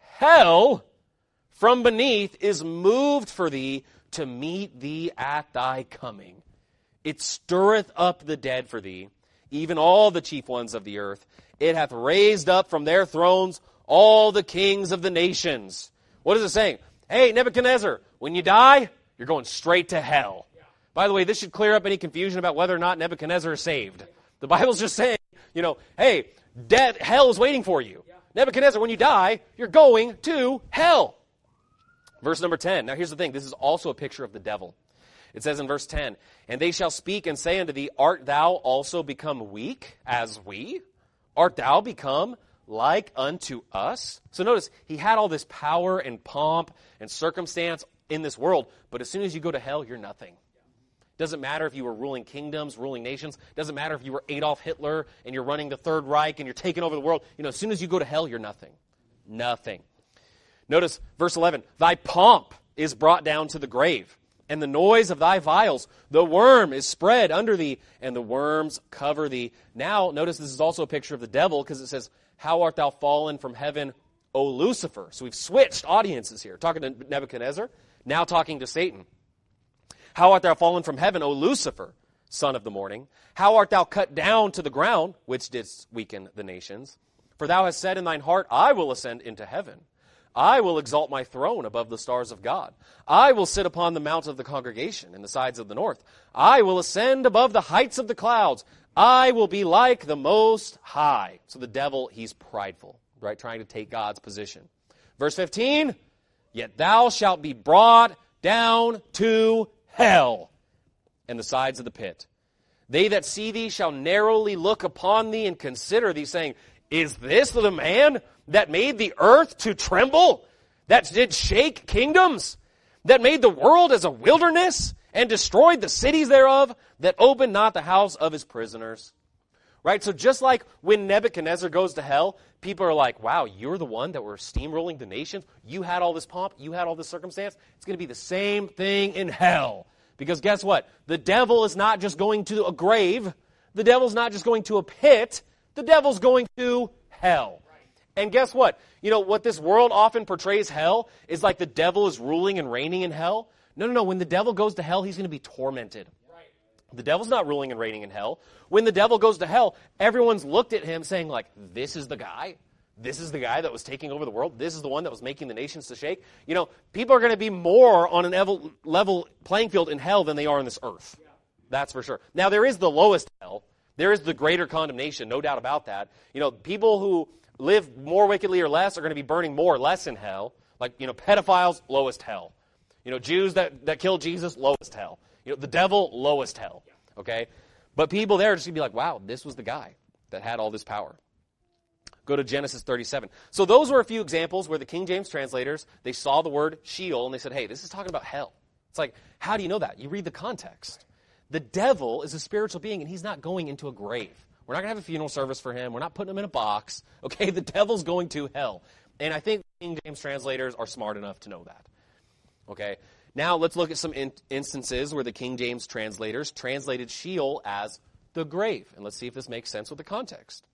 Speaker 3: Hell from beneath is moved for thee to meet thee at thy coming. It stirreth up the dead for thee, even all the chief ones of the earth. It hath raised up from their thrones all the kings of the nations. What is it saying? Hey, Nebuchadnezzar, when you die, you're going straight to hell. By the way, this should clear up any confusion about whether or not Nebuchadnezzar is saved. The Bible's just saying, hey, hell is waiting for you. Nebuchadnezzar, when you die, you're going to hell. Verse number 10. Now here's the thing. This is also a picture of the devil. It says in verse 10, and they shall speak and say unto thee, art thou also become weak as we? Art thou become like unto us? So notice, he had all this power and pomp and circumstance in this world, but as soon as you go to hell, you're nothing. Doesn't matter if you were ruling kingdoms, ruling nations. Doesn't matter if you were Adolf Hitler and you're running the Third Reich and you're taking over the world. As soon as you go to hell, you're nothing. Nothing. Notice verse 11. Thy pomp is brought down to the grave, and the noise of thy vials. The worm is spread under thee, and the worms cover thee. Now, notice this is also a picture of the devil, because it says, how art thou fallen from heaven, O Lucifer? So we've switched audiences here. Talking to Nebuchadnezzar, now talking to Satan. How art thou fallen from heaven, O Lucifer, son of the morning? How art thou cut down to the ground, which didst weaken the nations? For thou hast said in thine heart, I will ascend into heaven. I will exalt my throne above the stars of God. I will sit upon the mount of the congregation in the sides of the north. I will ascend above the heights of the clouds. I will be like the Most High. So the devil, he's prideful, right? Trying to take God's position. Verse 15, yet thou shalt be brought down to hell and the sides of the pit. They that see thee shall narrowly look upon thee and consider thee, saying, is this the man that made the earth to tremble, that did shake kingdoms, that made the world as a wilderness and destroyed the cities thereof, that opened not the house of his prisoners? Right? So just like when Nebuchadnezzar goes to hell, people are like, wow, you're the one that were steamrolling the nations. You had all this pomp. You had all this circumstance. It's going to be the same thing in hell. Because guess what? The devil is not just going to a grave. The devil's not just going to a pit. The devil's going to hell. And guess what? What this world often portrays hell is like the devil is ruling and reigning in hell. No. When the devil goes to hell, he's going to be tormented. The devil's not ruling and reigning in hell. When the devil goes to hell, everyone's looked at him saying like, this is the guy. This is the guy that was taking over the world. This is the one that was making the nations to shake. People are going to be more on an level playing field in hell than they are on this earth. That's for sure. Now, there is the lowest hell. There is the greater condemnation, no doubt about that. People who live more wickedly or less are going to be burning more or less in hell. Like, pedophiles, lowest hell. Jews that killed Jesus, lowest hell. The devil, lowest hell. Okay? But people there are just going to be like, wow, this was the guy that had all this power. Go to Genesis 37. So those were a few examples where the King James translators, they saw the word Sheol and they said, hey, this is talking about hell. It's like, how do you know that? You read the context. The devil is a spiritual being and he's not going into a grave. We're not going to have a funeral service for him. We're not putting him in a box. Okay, the devil's going to hell. And I think King James translators are smart enough to know that. Okay, now let's look at some instances where the King James translators translated Sheol as the grave. And let's see if this makes sense with the context.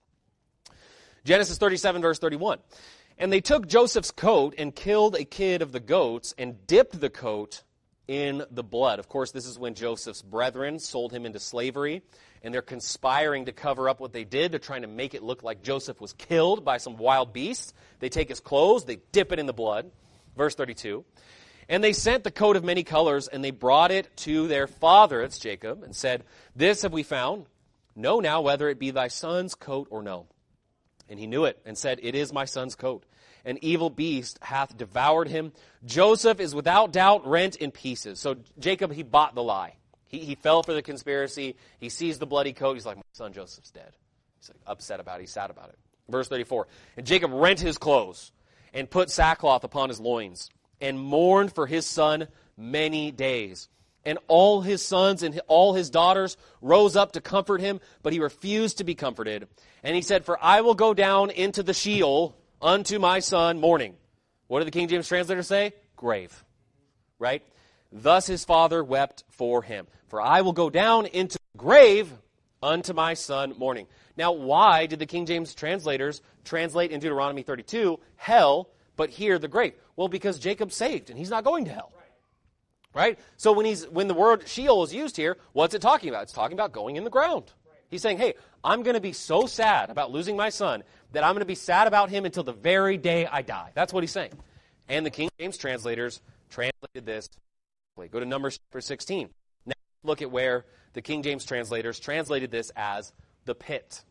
Speaker 3: Genesis 37, verse 31. And they took Joseph's coat and killed a kid of the goats and dipped the coat in the blood. Of course, this is when Joseph's brethren sold him into slavery, and they're conspiring to cover up what they did. They're trying to make it look like Joseph was killed by some wild beast. They take his clothes, they dip it in the blood. Verse 32. And they sent the coat of many colors, and they brought it to their father, it's Jacob, and said, This have we found. Know now whether it be thy son's coat or no. And he knew it, and said, It is my son's coat. An evil beast hath devoured him. Joseph is without doubt rent in pieces. So Jacob, he bought the lie. He fell for the conspiracy. He sees the bloody coat. He's like, my son Joseph's dead. He's like upset about it. He's sad about it. Verse 34. And Jacob rent his clothes and put sackcloth upon his loins and mourned for his son many days. And all his sons and all his daughters rose up to comfort him, but he refused to be comforted. And he said, For I will go down into the Sheol unto my son mourning. What did the King James translator say? Grave. Right? Thus his father wept for him. For I will go down into the grave unto my son mourning. Now, why did the King James translators translate in Deuteronomy 32 hell, but here the grave? Well, because Jacob's saved, and he's not going to hell. Right? So when the word Sheol is used here, what's it talking about? It's talking about going in the ground. He's saying, hey, I'm going to be so sad about losing my son that I'm going to be sad about him until the very day I die. That's what he's saying. And the King James translators translated this. Go to Numbers chapter 16. Now look at where the King James translators translated this as the pit.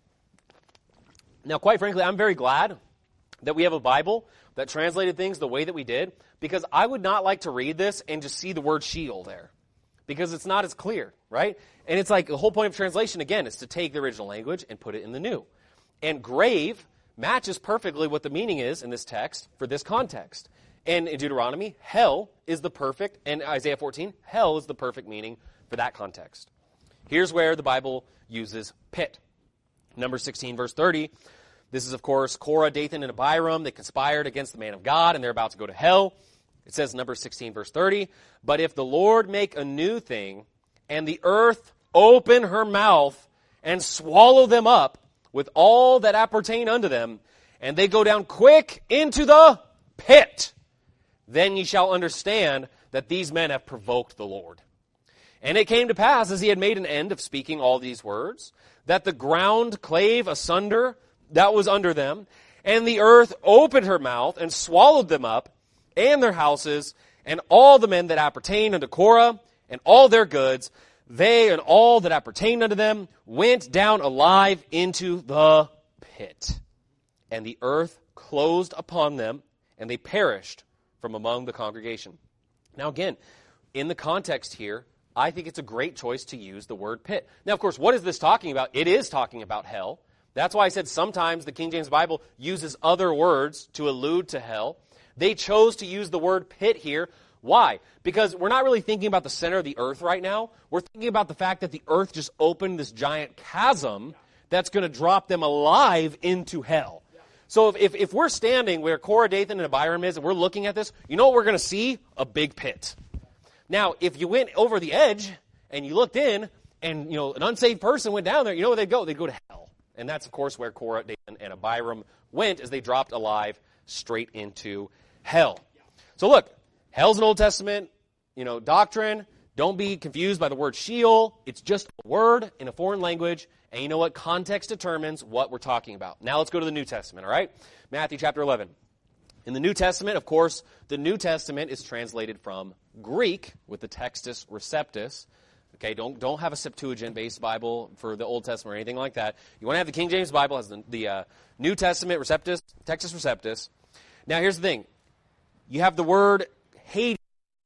Speaker 3: Now, quite frankly, I'm very glad that we have a Bible that translated things the way that we did, because I would not like to read this and just see the word Sheol there, because it's not as clear, right? And it's like the whole point of translation, again, is to take the original language and put it in the new. And grave matches perfectly what the meaning is in this text for this context. And in Deuteronomy, hell is the perfect, and Isaiah 14, hell is the perfect meaning for that context. Here's where the Bible uses pit. Number 16, verse 30. This is, of course, Korah, Dathan, and Abiram. They conspired against the man of God, and they're about to go to hell. It says, number 16, verse 30, But if the Lord make a new thing, and the earth open her mouth, and swallow them up with all that appertain unto them, and they go down quick into the pit, then ye shall understand that these men have provoked the Lord. And it came to pass, as he had made an end of speaking all these words, that the ground clave asunder that was under them, and the earth opened her mouth and swallowed them up, and their houses, and all the men that appertained unto Korah, and all their goods. They and all that appertained unto them went down alive into the pit. And the earth closed upon them, and they perished from among the congregation. Now again, in the context here, I think it's a great choice to use the word pit. Now, of course, what is this talking about? It is talking about hell. That's why I said sometimes the King James Bible uses other words to allude to hell. They chose to use the word pit here. Why? Because we're not really thinking about the center of the earth right now. We're thinking about the fact that the earth just opened this giant chasm that's going to drop them alive into hell. So if we're standing where Korah, Dathan, and Abiram is, and we're looking at this, you know what we're going to see? A big pit. Now, if you went over the edge and you looked in, and an unsaved person went down there, you know where they'd go? They'd go to hell. And that's, of course, where Korah, Dathan, and Abiram went as they dropped alive straight into hell. So look, hell's an Old Testament, doctrine. Don't be confused by the word Sheol. It's just a word in a foreign language. And you know what? Context determines what we're talking about. Now let's go to the New Testament, all right? Matthew chapter 11. In the New Testament, of course, the New Testament is translated from Greek with the Textus Receptus. Okay, don't have a Septuagint-based Bible for the Old Testament or anything like that. You want to have the King James Bible as the New Testament Receptus, Textus Receptus. Now here's the thing. You have the word Hades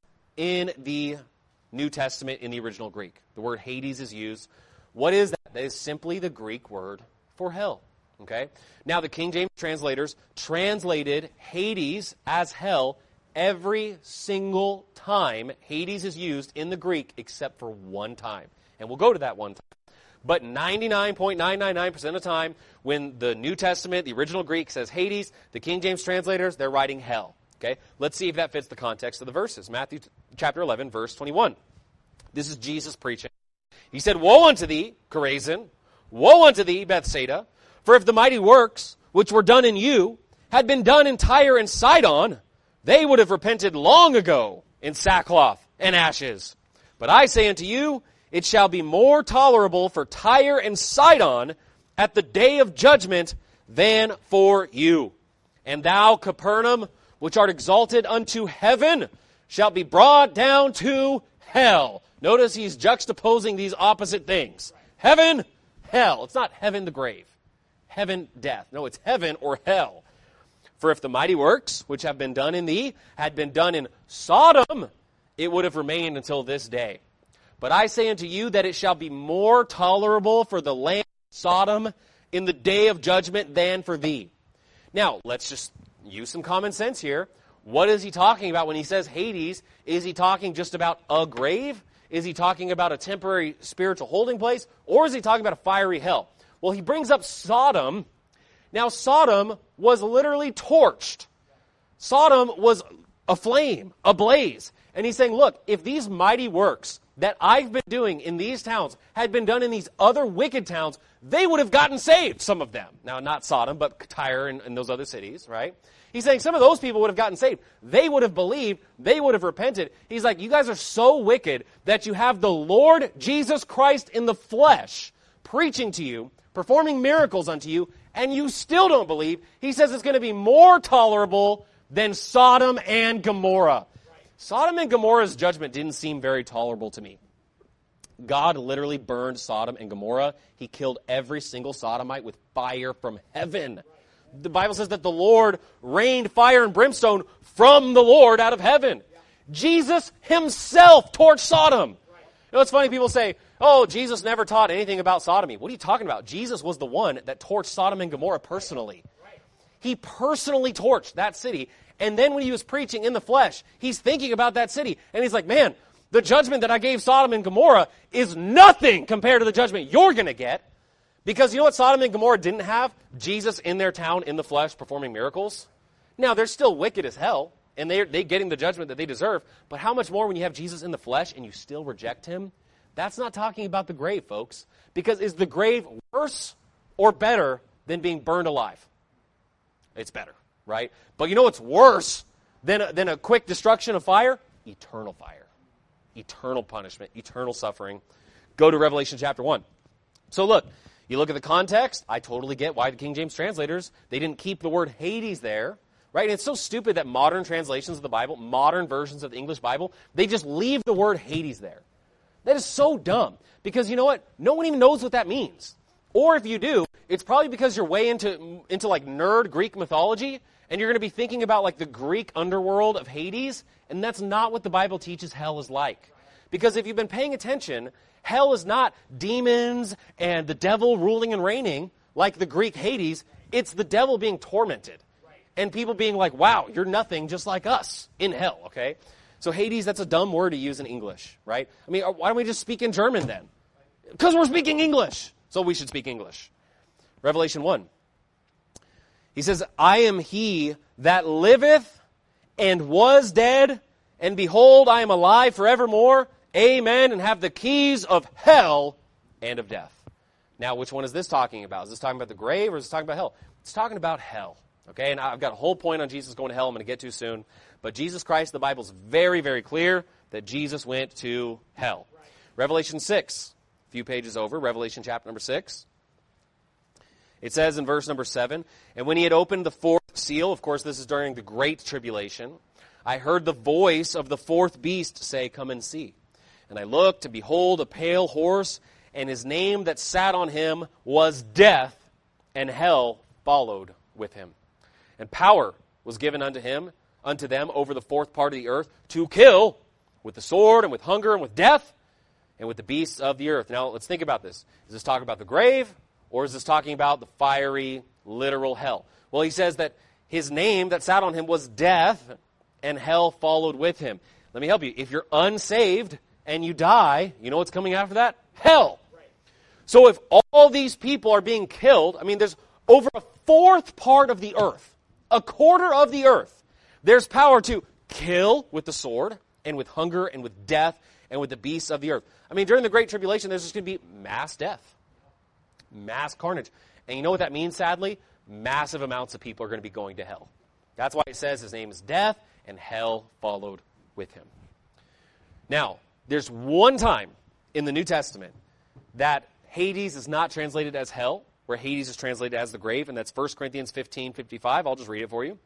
Speaker 3: in the New Testament in the original Greek. The word Hades is used. What is that? That is simply the Greek word for hell. Okay? Now the King James translators translated Hades as hell every single time Hades is used in the Greek except for one time. And we'll go to that one time. But 99.999% of the time when the New Testament, the original Greek, says Hades, the King James translators, they're writing hell. Okay? Let's see if that fits the context of the verses. Matthew chapter 11, verse 21. This is Jesus preaching. He said, Woe unto thee, Chorazin! Woe unto thee, Bethsaida! For if the mighty works which were done in you had been done in Tyre and Sidon, they would have repented long ago in sackcloth and ashes. But I say unto you, it shall be more tolerable for Tyre and Sidon at the day of judgment than for you. And thou, Capernaum, which art exalted unto heaven, shalt be brought down to hell. Notice he's juxtaposing these opposite things. Heaven, hell. It's not heaven, the grave. Heaven, death. No, it's heaven or hell. For if the mighty works which have been done in thee had been done in Sodom, it would have remained until this day. But I say unto you that it shall be more tolerable for the land of Sodom in the day of judgment than for thee. Now, let's just use some common sense here. What is he talking about when he says Hades? Is he talking just about a grave? Is he talking about a temporary spiritual holding place? Or is he talking about a fiery hell? Well, he brings up Sodom. Now, Sodom was literally torched. Sodom was aflame, ablaze. And he's saying, look, if these mighty works that I've been doing in these towns had been done in these other wicked towns, they would have gotten saved, some of them. Now, not Sodom, but Tyre and those other cities, right? He's saying some of those people would have gotten saved. They would have believed. They would have repented. He's like, you guys are so wicked that you have the Lord Jesus Christ in the flesh preaching to you, performing miracles unto you, and you still don't believe. He says it's going to be more tolerable than Sodom and Gomorrah. Sodom and Gomorrah's judgment didn't seem very tolerable to me. God literally burned Sodom and Gomorrah. He killed every single Sodomite with fire from heaven. The Bible says that the Lord rained fire and brimstone from the Lord out of heaven. Jesus himself torched Sodom. You know, it's funny, people say, oh, Jesus never taught anything about sodomy. What are you talking about? Jesus was the one that torched Sodom and Gomorrah personally. He personally torched that city. And then when he was preaching in the flesh, he's thinking about that city. And he's like, man, the judgment that I gave Sodom and Gomorrah is nothing compared to the judgment you're going to get. Because you know what Sodom and Gomorrah didn't have? Jesus in their town in the flesh performing miracles. Now, they're still wicked as hell, and they're getting the judgment that they deserve. But how much more when you have Jesus in the flesh and you still reject him? That's not talking about the grave, folks. Because is the grave worse or better than being burned alive? It's better, right? But you know what's worse than a quick destruction of fire? Eternal fire. Eternal punishment, eternal suffering. Go to Revelation chapter 1. So look, you look at the context, I totally get why the King James translators, they didn't keep the word Hades there, right? And it's so stupid that modern translations of the Bible, modern versions of the English Bible, they just leave the word Hades there. That is so dumb, because you know what? No one even knows what that means. Or if you do, it's probably because you're way into like nerd Greek mythology, and you're going to be thinking about like the Greek underworld of Hades, and that's not what the Bible teaches hell is like. Because if you've been paying attention, hell is not demons and the devil ruling and reigning like the Greek Hades. It's the devil being tormented. And people being like, wow, you're nothing just like us in hell, okay? So Hades, that's a dumb word to use in English, right? I mean, why don't we just speak in German then? Because we're speaking English. So we should speak English. Revelation 1. He says, I am he that liveth and was dead, and behold, I am alive forevermore. Amen, and have the keys of hell and of death. Now, which one is this talking about? Is this talking about the grave or is this talking about hell? It's talking about hell. Okay, and I've got a whole point on Jesus going to hell I'm going to get to soon. But Jesus Christ, the Bible's very, very clear that Jesus went to hell. Right. Revelation 6, a few pages over, Revelation chapter number 6. It says in verse number 7, and when he had opened the fourth seal, of course this is during the Great Tribulation, I heard the voice of the fourth beast say, come and see. And I looked, and behold, a pale horse, and his name that sat on him was Death, and hell followed with him. And power was given unto them over the fourth part of the earth, to kill with the sword, and with hunger, and with death, and with the beasts of the earth. Now, let's think about this. Is this talking about the grave, or is this talking about the fiery, literal hell? Well, he says that his name that sat on him was Death, and hell followed with him. Let me help you. If you're unsaved and you die, you know what's coming after that? Hell. Right. So if all these people are being killed, I mean, there's over a fourth part of the earth, a quarter of the earth, there's power to kill with the sword, and with hunger, and with death, and with the beasts of the earth. I mean, during the Great Tribulation, there's just going to be mass death, mass carnage. And you know what that means, sadly? Massive amounts of people are going to be going to hell. That's why it says his name is Death, and hell followed with him. Now, there's one time in the New Testament that Hades is not translated as hell, where Hades is translated as the grave, and that's 1 Corinthians 15:55. I'll just read it for you.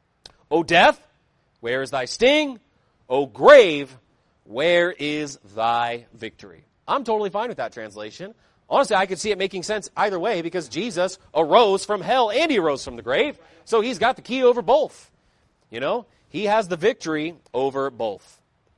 Speaker 3: O death, where is thy sting? O grave, where is thy victory? I'm totally fine with that translation. Honestly, I could see it making sense either way because Jesus arose from hell and he arose from the grave. So he's got the key over both. You know, he has the victory over both.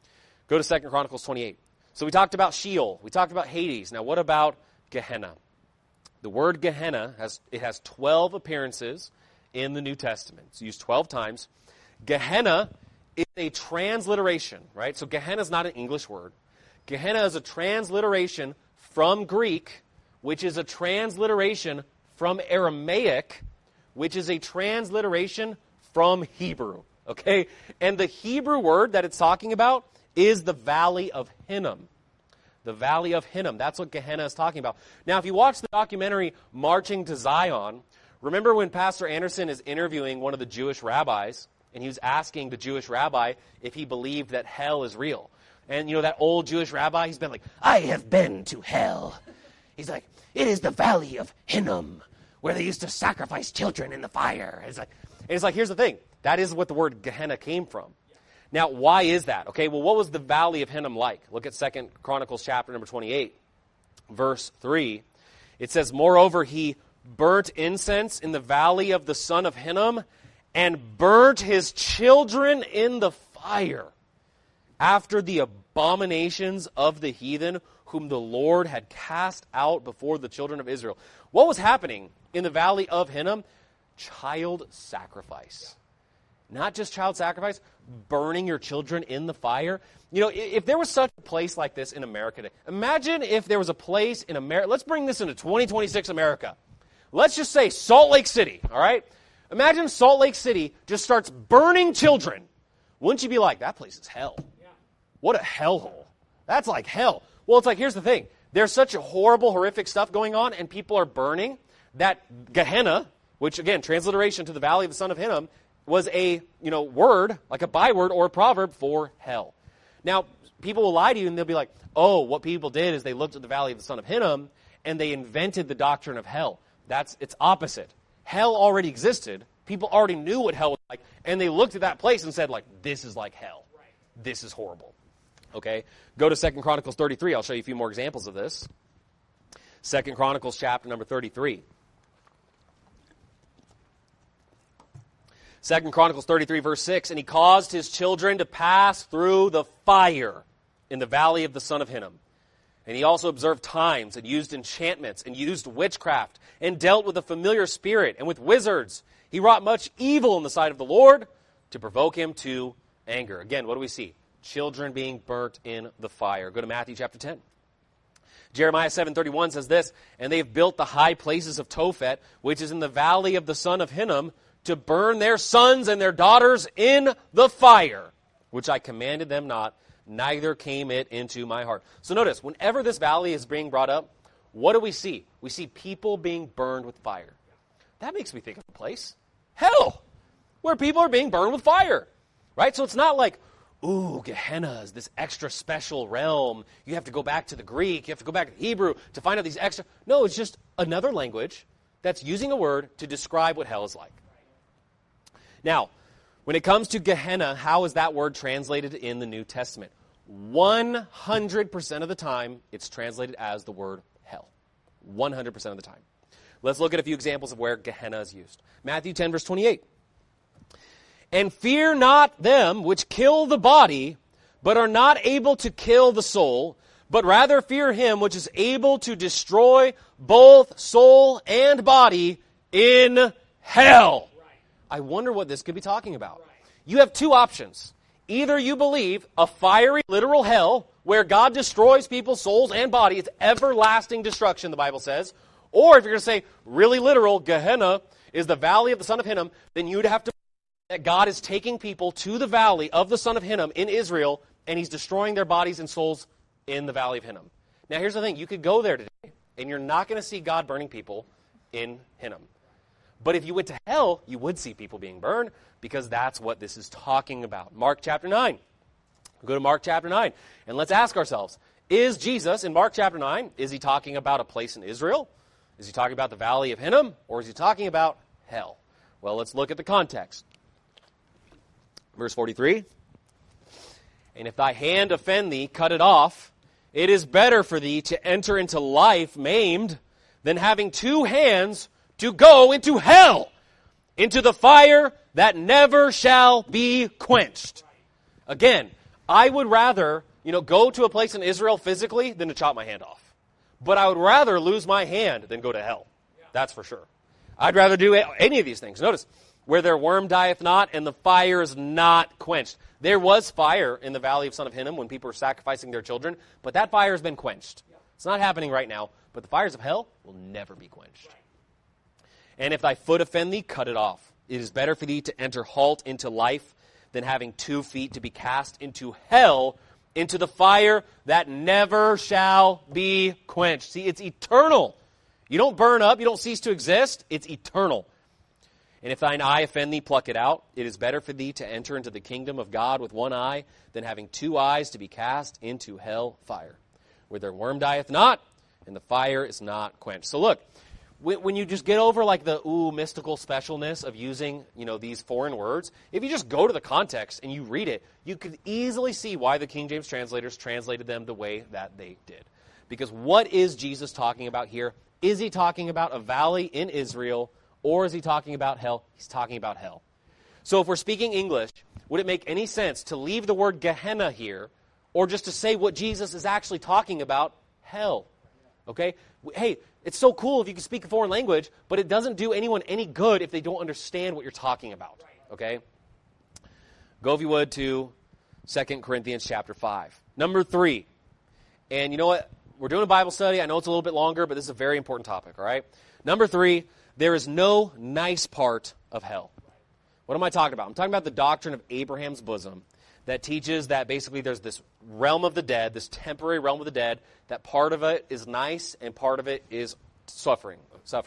Speaker 3: Go to 2 Chronicles 28. So we talked about Sheol. We talked about Hades. Now what about Gehenna? The word Gehenna has 12 appearances in the New Testament. It's used 12 times. Gehenna is a transliteration, right? So Gehenna is not an English word. Gehenna is a transliteration from Greek, which is a transliteration from Aramaic, which is a transliteration from Hebrew, okay? And the Hebrew word that it's talking about is the Valley of Hinnom. The Valley of Hinnom. That's what Gehenna is talking about. Now, if you watch the documentary Marching to Zion, remember when Pastor Anderson is interviewing one of the Jewish rabbis, and he was asking the Jewish rabbi if he believed that hell is real. And, you know, that old Jewish rabbi, he's been like, I have been to hell. He's like, it is the Valley of Hinnom, where they used to sacrifice children in the fire. It's like, here's the thing. That is what the word Gehenna came from. Now, why is that? Okay, well, what was the Valley of Hinnom like? Look at 2 Chronicles chapter number 28, verse 3. It says, moreover, he burnt incense in the valley of the son of Hinnom and burnt his children in the fire after the abominations of the heathen whom the Lord had cast out before the children of Israel. What was happening in the Valley of Hinnom? Child sacrifice. Not just child sacrifice, burning your children in the fire. You know, if there was such a place like this in America today, imagine if there was a place in America. Let's bring this into 2026 America. Let's just say Salt Lake City, all right? Imagine Salt Lake City just starts burning children. Wouldn't you be like, that place is hell? Yeah. What a hellhole. That's like hell. Well, it's like, here's the thing. There's such a horrible, horrific stuff going on, and people are burning, that Gehenna, which, again, transliteration to the Valley of the Son of Hinnom, was a, word, like a byword or a proverb for hell. Now, people will lie to you, and they'll be like, oh, what people did is they looked at the Valley of the Son of Hinnom, and they invented the doctrine of hell. It's opposite. Hell already existed. People already knew what hell was like, and they looked at that place and said, like, this is like hell. This is horrible. Okay? Go to 2 Chronicles 33. I'll show you a few more examples of this. 2 Chronicles chapter number 33. 2 Chronicles 33, verse 6, and he caused his children to pass through the fire in the valley of the son of Hinnom. And he also observed times and used enchantments and used witchcraft and dealt with a familiar spirit and with wizards. He wrought much evil in the sight of the Lord to provoke him to anger. Again, what do we see? Children being burnt in the fire. Go to Matthew chapter 10. Jeremiah 7:31 says this, and they have built the high places of Tophet, which is in the valley of the son of Hinnom, to burn their sons and their daughters in the fire, which I commanded them not, neither came it into my heart. So notice, whenever this valley is being brought up, what do we see? We see people being burned with fire. That makes me think of a place. Hell! Where people are being burned with fire. Right? So it's not like, ooh, Gehenna is this extra special realm. You have to go back to the Greek. You have to go back to Hebrew to find out these extra... No, it's just another language that's using a word to describe what hell is like. Now, when it comes to Gehenna, how is that word translated in the New Testament? 100% of the time, it's translated as the word hell. 100% of the time. Let's look at a few examples of where Gehenna is used. Matthew 10, verse 28. And fear not them which kill the body, but are not able to kill the soul, but rather fear him which is able to destroy both soul and body in hell. I wonder what this could be talking about. You have two options. Either you believe a fiery, literal hell where God destroys people's souls and bodies, it's everlasting destruction, the Bible says. Or if you're going to say really literal, Gehenna is the valley of the son of Hinnom, then you'd have to believe that God is taking people to the valley of the son of Hinnom in Israel, and he's destroying their bodies and souls in the valley of Hinnom. Now here's the thing. You could go there today, and you're not going to see God burning people in Hinnom. But if you went to hell, you would see people being burned because that's what this is talking about. Mark chapter 9. Go to Mark chapter 9, and let's ask ourselves, is Jesus, in Mark chapter 9, is he talking about a place in Israel? Is he talking about the valley of Hinnom? Or is he talking about hell? Well, let's look at the context. Verse 43, and if thy hand offend thee, cut it off. It is better for thee to enter into life maimed than having two hands to go into hell, into the fire that never shall be quenched. Again, I would rather, go to a place in Israel physically than to chop my hand off. But I would rather lose my hand than go to hell. That's for sure. I'd rather do any of these things. Notice, where their worm dieth not and the fire is not quenched. There was fire in the valley of Son of Hinnom when people were sacrificing their children, but that fire has been quenched. It's not happening right now, but the fires of hell will never be quenched. And if thy foot offend thee, cut it off. It is better for thee to enter halt into life than having 2 feet to be cast into hell, into the fire that never shall be quenched. See, it's eternal. You don't burn up. You don't cease to exist. It's eternal. And if thine eye offend thee, pluck it out. It is better for thee to enter into the kingdom of God with 1 eye than having 2 eyes to be cast into hell fire, where their worm dieth not and the fire is not quenched. So look, when you just get over like the mystical specialness of using these foreign words, if you just go to the context and you read it, you could easily see why the King James translators translated them the way that they did. Because what is Jesus talking about here? Is he talking about a valley in Israel, or is he talking about hell? He's talking about hell. So if we're speaking English, would it make any sense to leave the word Gehenna here, or just to say what Jesus is actually talking about? Hell. Okay? Hey, it's so cool if you can speak a foreign language, but it doesn't do anyone any good if they don't understand what you're talking about. Okay? Go, if you would, to 2 Corinthians chapter 5. Number 3. And you know what? We're doing a Bible study. I know it's a little bit longer, but this is a very important topic, all right? Number 3, there is no nice part of hell. What am I talking about? I'm talking about the doctrine of Abraham's bosom that teaches that basically there's this realm of the dead, this temporary realm of the dead, that part of it is nice and part of it is suffering.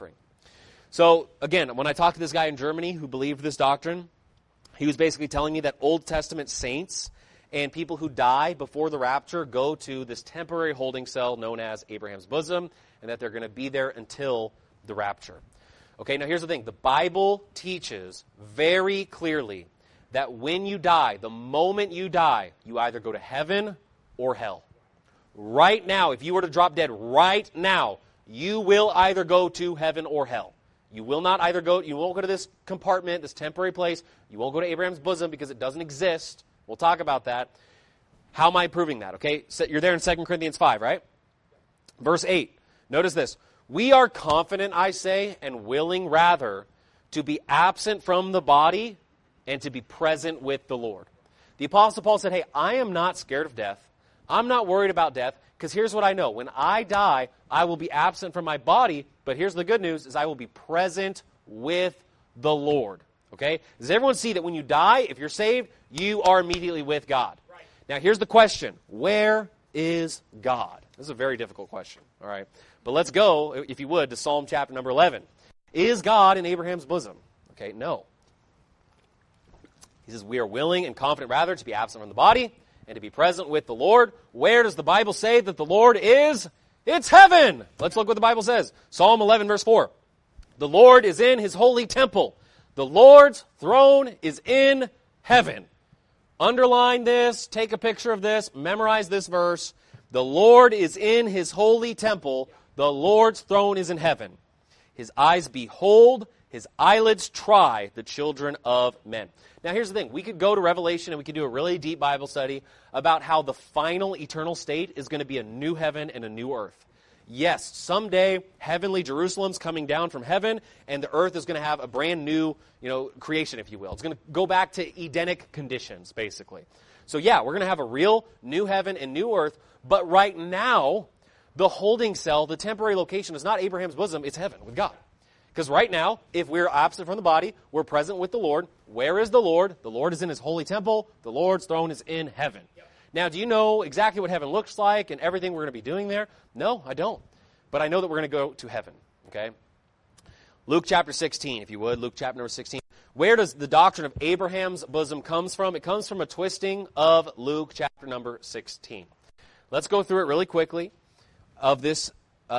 Speaker 3: So, again, when I talked to this guy in Germany who believed this doctrine, he was basically telling me that Old Testament saints and people who die before the rapture go to this temporary holding cell known as Abraham's bosom, and that they're going to be there until the rapture. Okay, now here's the thing. The Bible teaches very clearly that when you die, the moment you die, you either go to heaven or hell. Right now, if you were to drop dead right now, you will either go to heaven or hell. You will not either you won't go to this compartment, this temporary place. You won't go to Abraham's bosom because it doesn't exist. We'll talk about that. How am I proving that? Okay, so you're there in 2 Corinthians 5, right? Verse 8. Notice this. We are confident, I say, and willing rather to be absent from the body and to be present with the Lord. The Apostle Paul said, hey, I am not scared of death. I'm not worried about death because here's what I know. When I die, I will be absent from my body, but here's the good news, is I will be present with the Lord. Okay? Does everyone see that when you die, if you're saved, you are immediately with God? Right. Now, here's the question. Where is God? This is a very difficult question. All right? But let's go, if you would, to Psalm chapter number 11. Is God in Abraham's bosom? Okay, no. He says, we are willing and confident rather to be absent from the body and to be present with the Lord. Where does the Bible say that the Lord is? It's heaven. Let's look what the Bible says. Psalm 11, verse 4. The Lord is in his holy temple. The Lord's throne is in heaven. Underline this, take a picture of this, memorize this verse. The Lord is in his holy temple. The Lord's throne is in heaven. His eyes behold, his eyelids try the children of men. Now here's the thing. We could go to Revelation and we could do a really deep Bible study about how the final eternal state is going to be a new heaven and a new earth. Yes, someday heavenly Jerusalem's coming down from heaven and the earth is going to have a brand new, creation, if you will. It's going to go back to Edenic conditions, basically. So yeah, we're going to have a real new heaven and new earth, but right now, the holding cell, the temporary location is not Abraham's bosom, it's heaven with God. Because right now, if we're absent from the body, we're present with the Lord. Where is the Lord? The Lord is in his holy temple. The Lord's throne is in heaven. Yep. Now, do you know exactly what heaven looks like and everything we're going to be doing there? No, I don't. But I know that we're going to go to heaven. Okay? Luke chapter 16, if you would. Luke chapter number 16. Where does the doctrine of Abraham's bosom comes from? It comes from a twisting of Luke chapter number 16. Let's go through it really quickly of this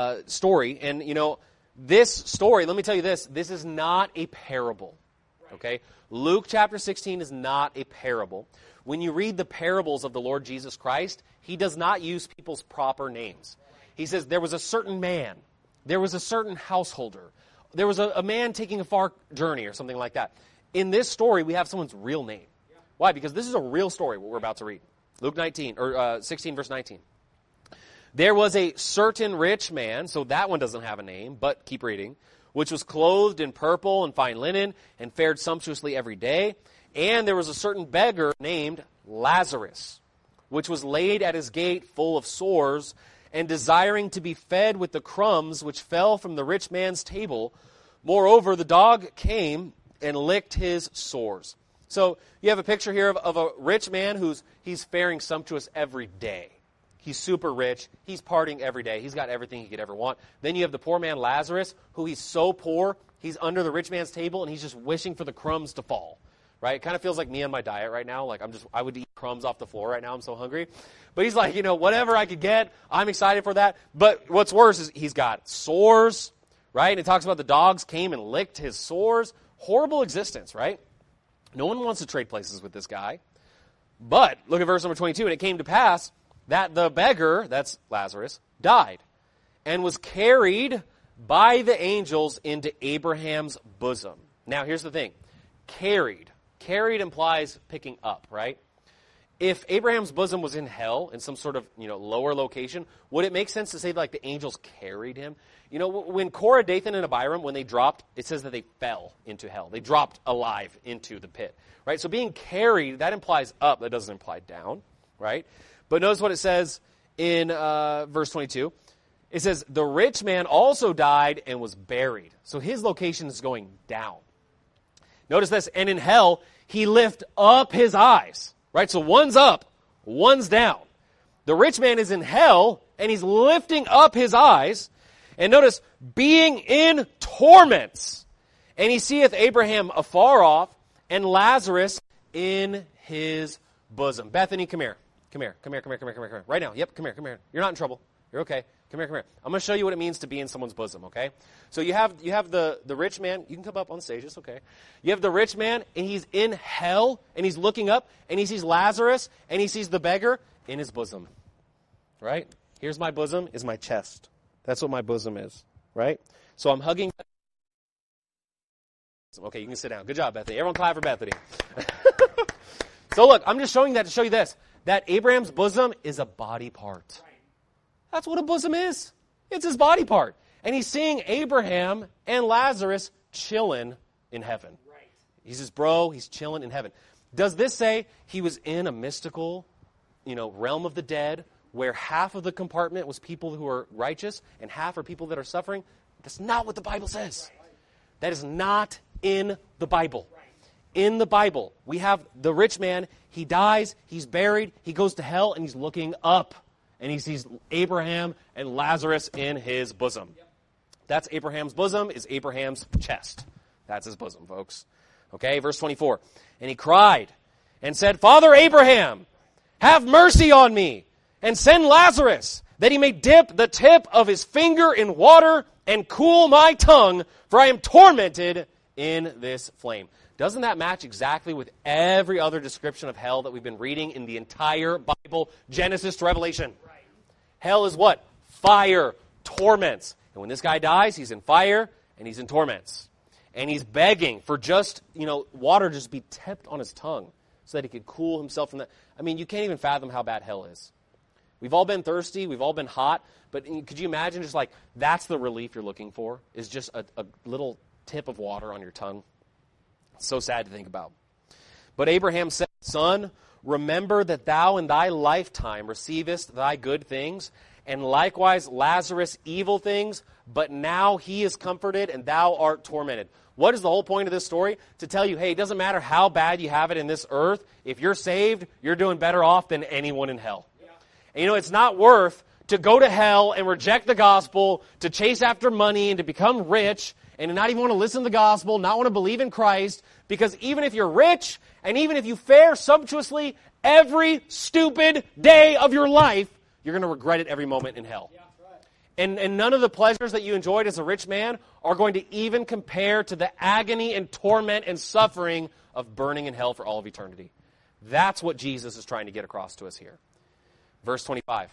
Speaker 3: story. And, this story, let me tell you this is not a parable. Okay? Luke chapter 16 is not a parable. When you read the parables of the Lord Jesus Christ, he does not use people's proper names. He says, there was a certain man, there was a certain householder, there was a man taking a far journey or something like that. In this story, we have someone's real name. Why? Because this is a real story, what we're about to read. Luke 16, verse 19. There was a certain rich man, so that one doesn't have a name, but keep reading, which was clothed in purple and fine linen and fared sumptuously every day. And there was a certain beggar named Lazarus, which was laid at his gate full of sores and desiring to be fed with the crumbs which fell from the rich man's table. Moreover, the dog came and licked his sores. So you have a picture here of a rich man he's faring sumptuous every day. He's super rich. He's partying every day. He's got everything he could ever want. Then you have the poor man Lazarus, who he's so poor, he's under the rich man's table, and he's just wishing for the crumbs to fall. Right? It kind of feels like me on my diet right now. Like I would eat crumbs off the floor right now. I'm so hungry. But he's like, whatever I could get, I'm excited for that. But what's worse is he's got sores, right? And it talks about the dogs came and licked his sores. Horrible existence, right? No one wants to trade places with this guy. But look at verse number 22. And it came to pass that the beggar, that's Lazarus, died and was carried by the angels into Abraham's bosom. Now, here's the thing. Carried. Carried implies picking up, right? If Abraham's bosom was in hell, in some sort of, lower location, would it make sense to say like the angels carried him? When Korah, Dathan, and Abiram, when they dropped, it says that they fell into hell. They dropped alive into the pit, right? So being carried, that implies up. That doesn't imply down, right? But notice what it says in verse 22. It says, the rich man also died and was buried. So his location is going down. Notice this, and in hell, he lift up his eyes, right? So one's up, one's down. The rich man is in hell, and he's lifting up his eyes. And notice, being in torments. And he seeth Abraham afar off, and Lazarus in his bosom. Bethany, come here. Come here. Right now. Yep, come here. You're not in trouble. You're okay. Come here. I'm going to show you what it means to be in someone's bosom, okay? So you have the rich man. You can come up on stage. It's okay. You have the rich man, and he's in hell, and he's looking up, and he sees Lazarus, and he sees the beggar in his bosom, right? Here's my bosom is my chest. That's what my bosom is, right? So I'm hugging. Okay, you can sit down. Good job, Bethany. Everyone clap for Bethany. So look, I'm just showing that to show you this, that Abraham's bosom is a body part. That's what a bosom is. It's his body part. And he's seeing Abraham and Lazarus chilling in heaven. Right. He's his bro. He's chilling in heaven. Does this say he was in a mystical, realm of the dead where half of the compartment was people who are righteous and half are people that are suffering? That's not what the Bible says. That is not in the Bible. In the Bible, we have the rich man. He dies. He's buried. He goes to hell, and he's looking up. And he sees Abraham and Lazarus in his bosom. That's Abraham's bosom, is Abraham's chest. That's his bosom, folks. Okay, verse 24. And he cried and said, Father Abraham, have mercy on me, and send Lazarus, that he may dip the tip of his finger in water and cool my tongue, for I am tormented in this flame. Doesn't that match exactly with every other description of hell that we've been reading in the entire Bible, Genesis to Revelation? Right. Hell is what? Fire, torments. And when this guy dies, he's in fire and he's in torments. And he's begging for just, water just be tipped on his tongue so that he could cool himself from that. I mean, you can't even fathom how bad hell is. We've all been thirsty, we've all been hot, but could you imagine just like, that's the relief you're looking for, is just a little tip of water on your tongue? So sad to think about. But Abraham said, Son, remember that thou in thy lifetime receivest thy good things, and likewise Lazarus evil things, but now he is comforted and thou art tormented. What is the whole point of this story? To tell you, hey, it doesn't matter how bad you have it in this earth. If you're saved, you're doing better off than anyone in hell. Yeah. And it's not worth to go to hell and reject the gospel, to chase after money and to become rich and to not even want to listen to the gospel, not want to believe in Christ, because even if you're rich and even if you fare sumptuously every stupid day of your life, you're going to regret it every moment in hell. And none of the pleasures that you enjoyed as a rich man are going to even compare to the agony and torment and suffering of burning in hell for all of eternity. That's what Jesus is trying to get across to us here. Verse 25,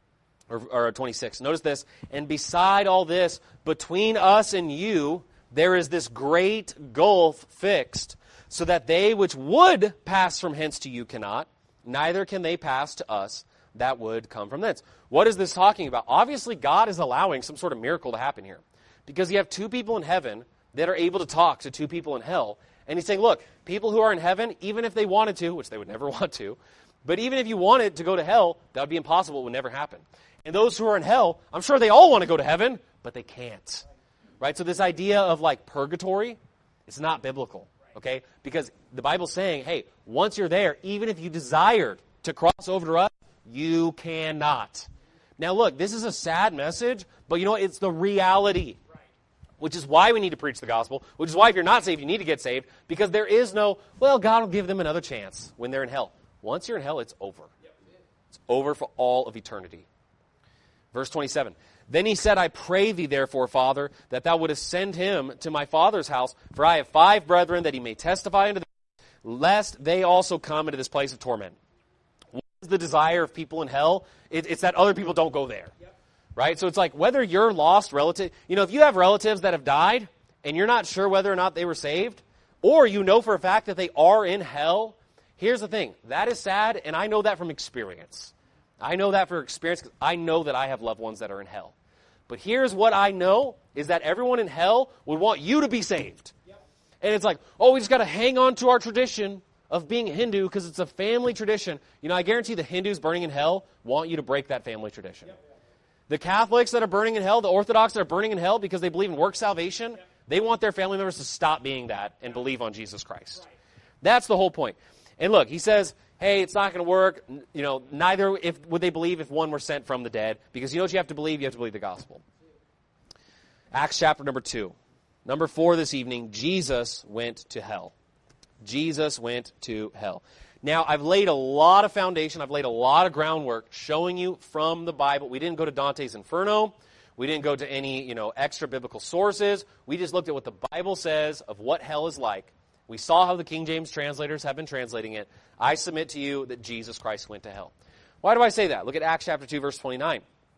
Speaker 3: or 26. Notice this. And beside all this, between us and you, there is this great gulf fixed, so that they which would pass from hence to you cannot, neither can they pass to us that would come from thence. What is this talking about? Obviously, God is allowing some sort of miracle to happen here, because you have two people in heaven that are able to talk to two people in hell. And he's saying, look, people who are in heaven, even if they wanted to, which they would never want to, but even if you wanted to go to hell, that would be impossible. It would never happen. And those who are in hell, I'm sure they all want to go to heaven, but they can't. Right? So this idea of like purgatory, it's not biblical. Okay? Because the Bible's saying, hey, once you're there, even if you desired to cross over to us, you cannot. Now look, this is a sad message, but you know what? It's the reality. Which is why we need to preach the gospel, which is why if you're not saved, you need to get saved, because there is no, well, God will give them another chance when they're in hell. Once you're in hell, it's over. It's over for all of eternity. Verse 27, then he said, I pray thee therefore, Father, that thou wouldest send him to my father's house, for I have 5 brethren, that he may testify unto them, lest they also come into this place of torment. What is the desire of people in hell? It's that other people don't go there. Right? So it's like whether you're lost relative, you know, if you have relatives that have died and you're not sure whether or not they were saved, or you know for a fact that they are in hell, here's the thing. That is sad, and I know that from experience. I know that for experience because I know that I have loved ones that are in hell. But here's what I know is that everyone in hell would want you to be saved. And it's like, oh, we just got to hang on to our tradition of being Hindu because it's a family tradition. You know, I guarantee the Hindus burning in hell want you to break that family tradition. The Catholics that are burning in hell, the Orthodox that are burning in hell because they believe in work salvation, they want their family members to stop being that and believe on Jesus Christ. That's the whole point. And look, he says, hey, it's not going to work. You know, neither would they believe if one were sent from the dead, because you know what you have to believe? You have to believe the gospel. Acts chapter number 2. Number 4 this evening, Jesus went to hell. Jesus went to hell. Now, I've laid a lot of foundation, I've laid a lot of groundwork showing you from the Bible. We didn't go to Dante's Inferno. We didn't go to any, extra biblical sources. We just looked at what the Bible says of what hell is like. We saw how the King James translators have been translating it. I submit to you that Jesus Christ went to hell. Why do I say that? Look at Acts chapter 2, verse 29.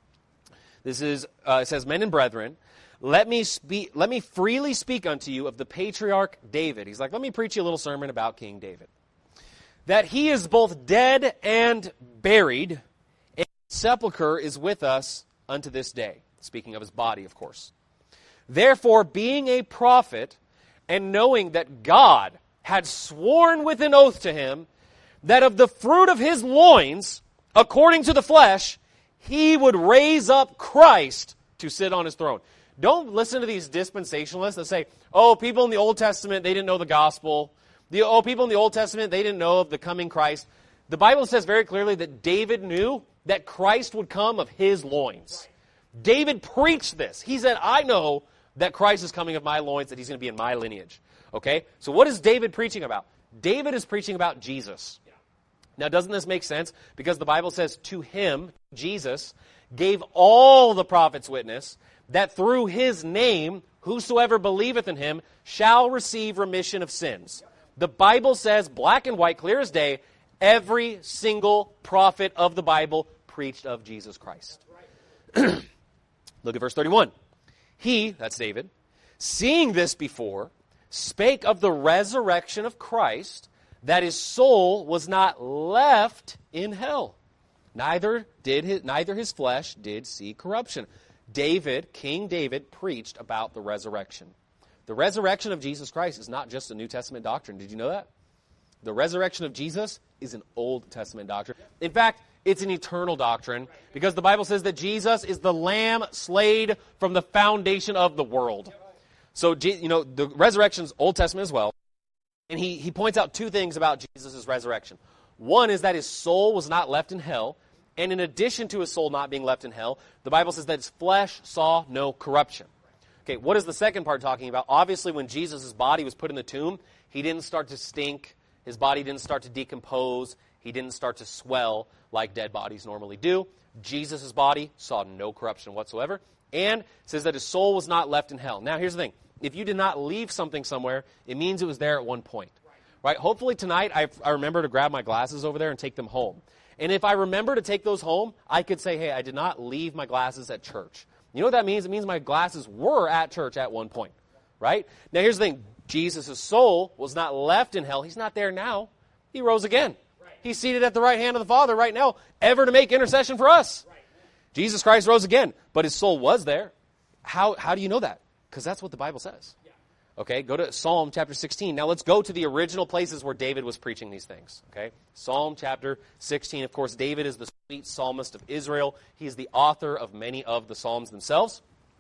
Speaker 3: This is, it says, men and brethren, let me freely speak unto you of the patriarch David. He's like, let me preach you a little sermon about King David. That he is both dead and buried, and his sepulchre is with us unto this day. Speaking of his body, of course. Therefore, being a prophet, and knowing that God had sworn with an oath to him, that of the fruit of his loins, according to the flesh, he would raise up Christ to sit on his throne. Don't listen to these dispensationalists that say, oh, people in the Old Testament, they didn't know the gospel. People in the Old Testament, they didn't know of the coming Christ. The Bible says very clearly that David knew that Christ would come of his loins. David preached this. He said, I know that Christ is coming of my loins, that he's going to be in my lineage. Okay? So what is David preaching about? David is preaching about Jesus. Now, doesn't this make sense? Because the Bible says, to him, Jesus, gave all the prophets witness that through his name, whosoever believeth in him shall receive remission of sins. The Bible says, black and white, clear as day, every single prophet of the Bible preached of Jesus Christ. Look at verse 31. He, that's David, seeing this before, spake of the resurrection of Christ, that his soul was not left in hell. Neither his flesh did see corruption. David, King David, preached about the resurrection. The resurrection of Jesus Christ is not just a New Testament doctrine. Did you know that? The resurrection of Jesus is an Old Testament doctrine. In fact, it's an eternal doctrine because the Bible says that Jesus is the Lamb slain from the foundation of the world. So, the resurrection is Old Testament as well. And he points out two things about Jesus' resurrection. One is that his soul was not left in hell. And in addition to his soul not being left in hell, the Bible says that his flesh saw no corruption. Okay, what is the second part talking about? Obviously, when Jesus' body was put in the tomb, he didn't start to stink. His body didn't start to decompose. He didn't start to swell like dead bodies normally do. Jesus' body saw no corruption whatsoever. And it says that his soul was not left in hell. Now, here's the thing. If you did not leave something somewhere, it means it was there at one point. Right? Hopefully tonight I remember to grab my glasses over there and take them home. And if I remember to take those home, I could say, hey, I did not leave my glasses at church. You know what that means? It means my glasses were at church at one point. Right? Now, here's the thing. Jesus' soul was not left in hell. He's not there now. He rose again. He's seated at the right hand of the Father right now, ever to make intercession for us. Jesus Christ rose again, but his soul was there. How do you know that? Because that's what the Bible says. Okay, go to Psalm chapter 16. Now let's go to the original places where David was preaching these things. Okay, Psalm chapter 16. Of course, David is the sweet psalmist of Israel. He is the author of many of the Psalms themselves.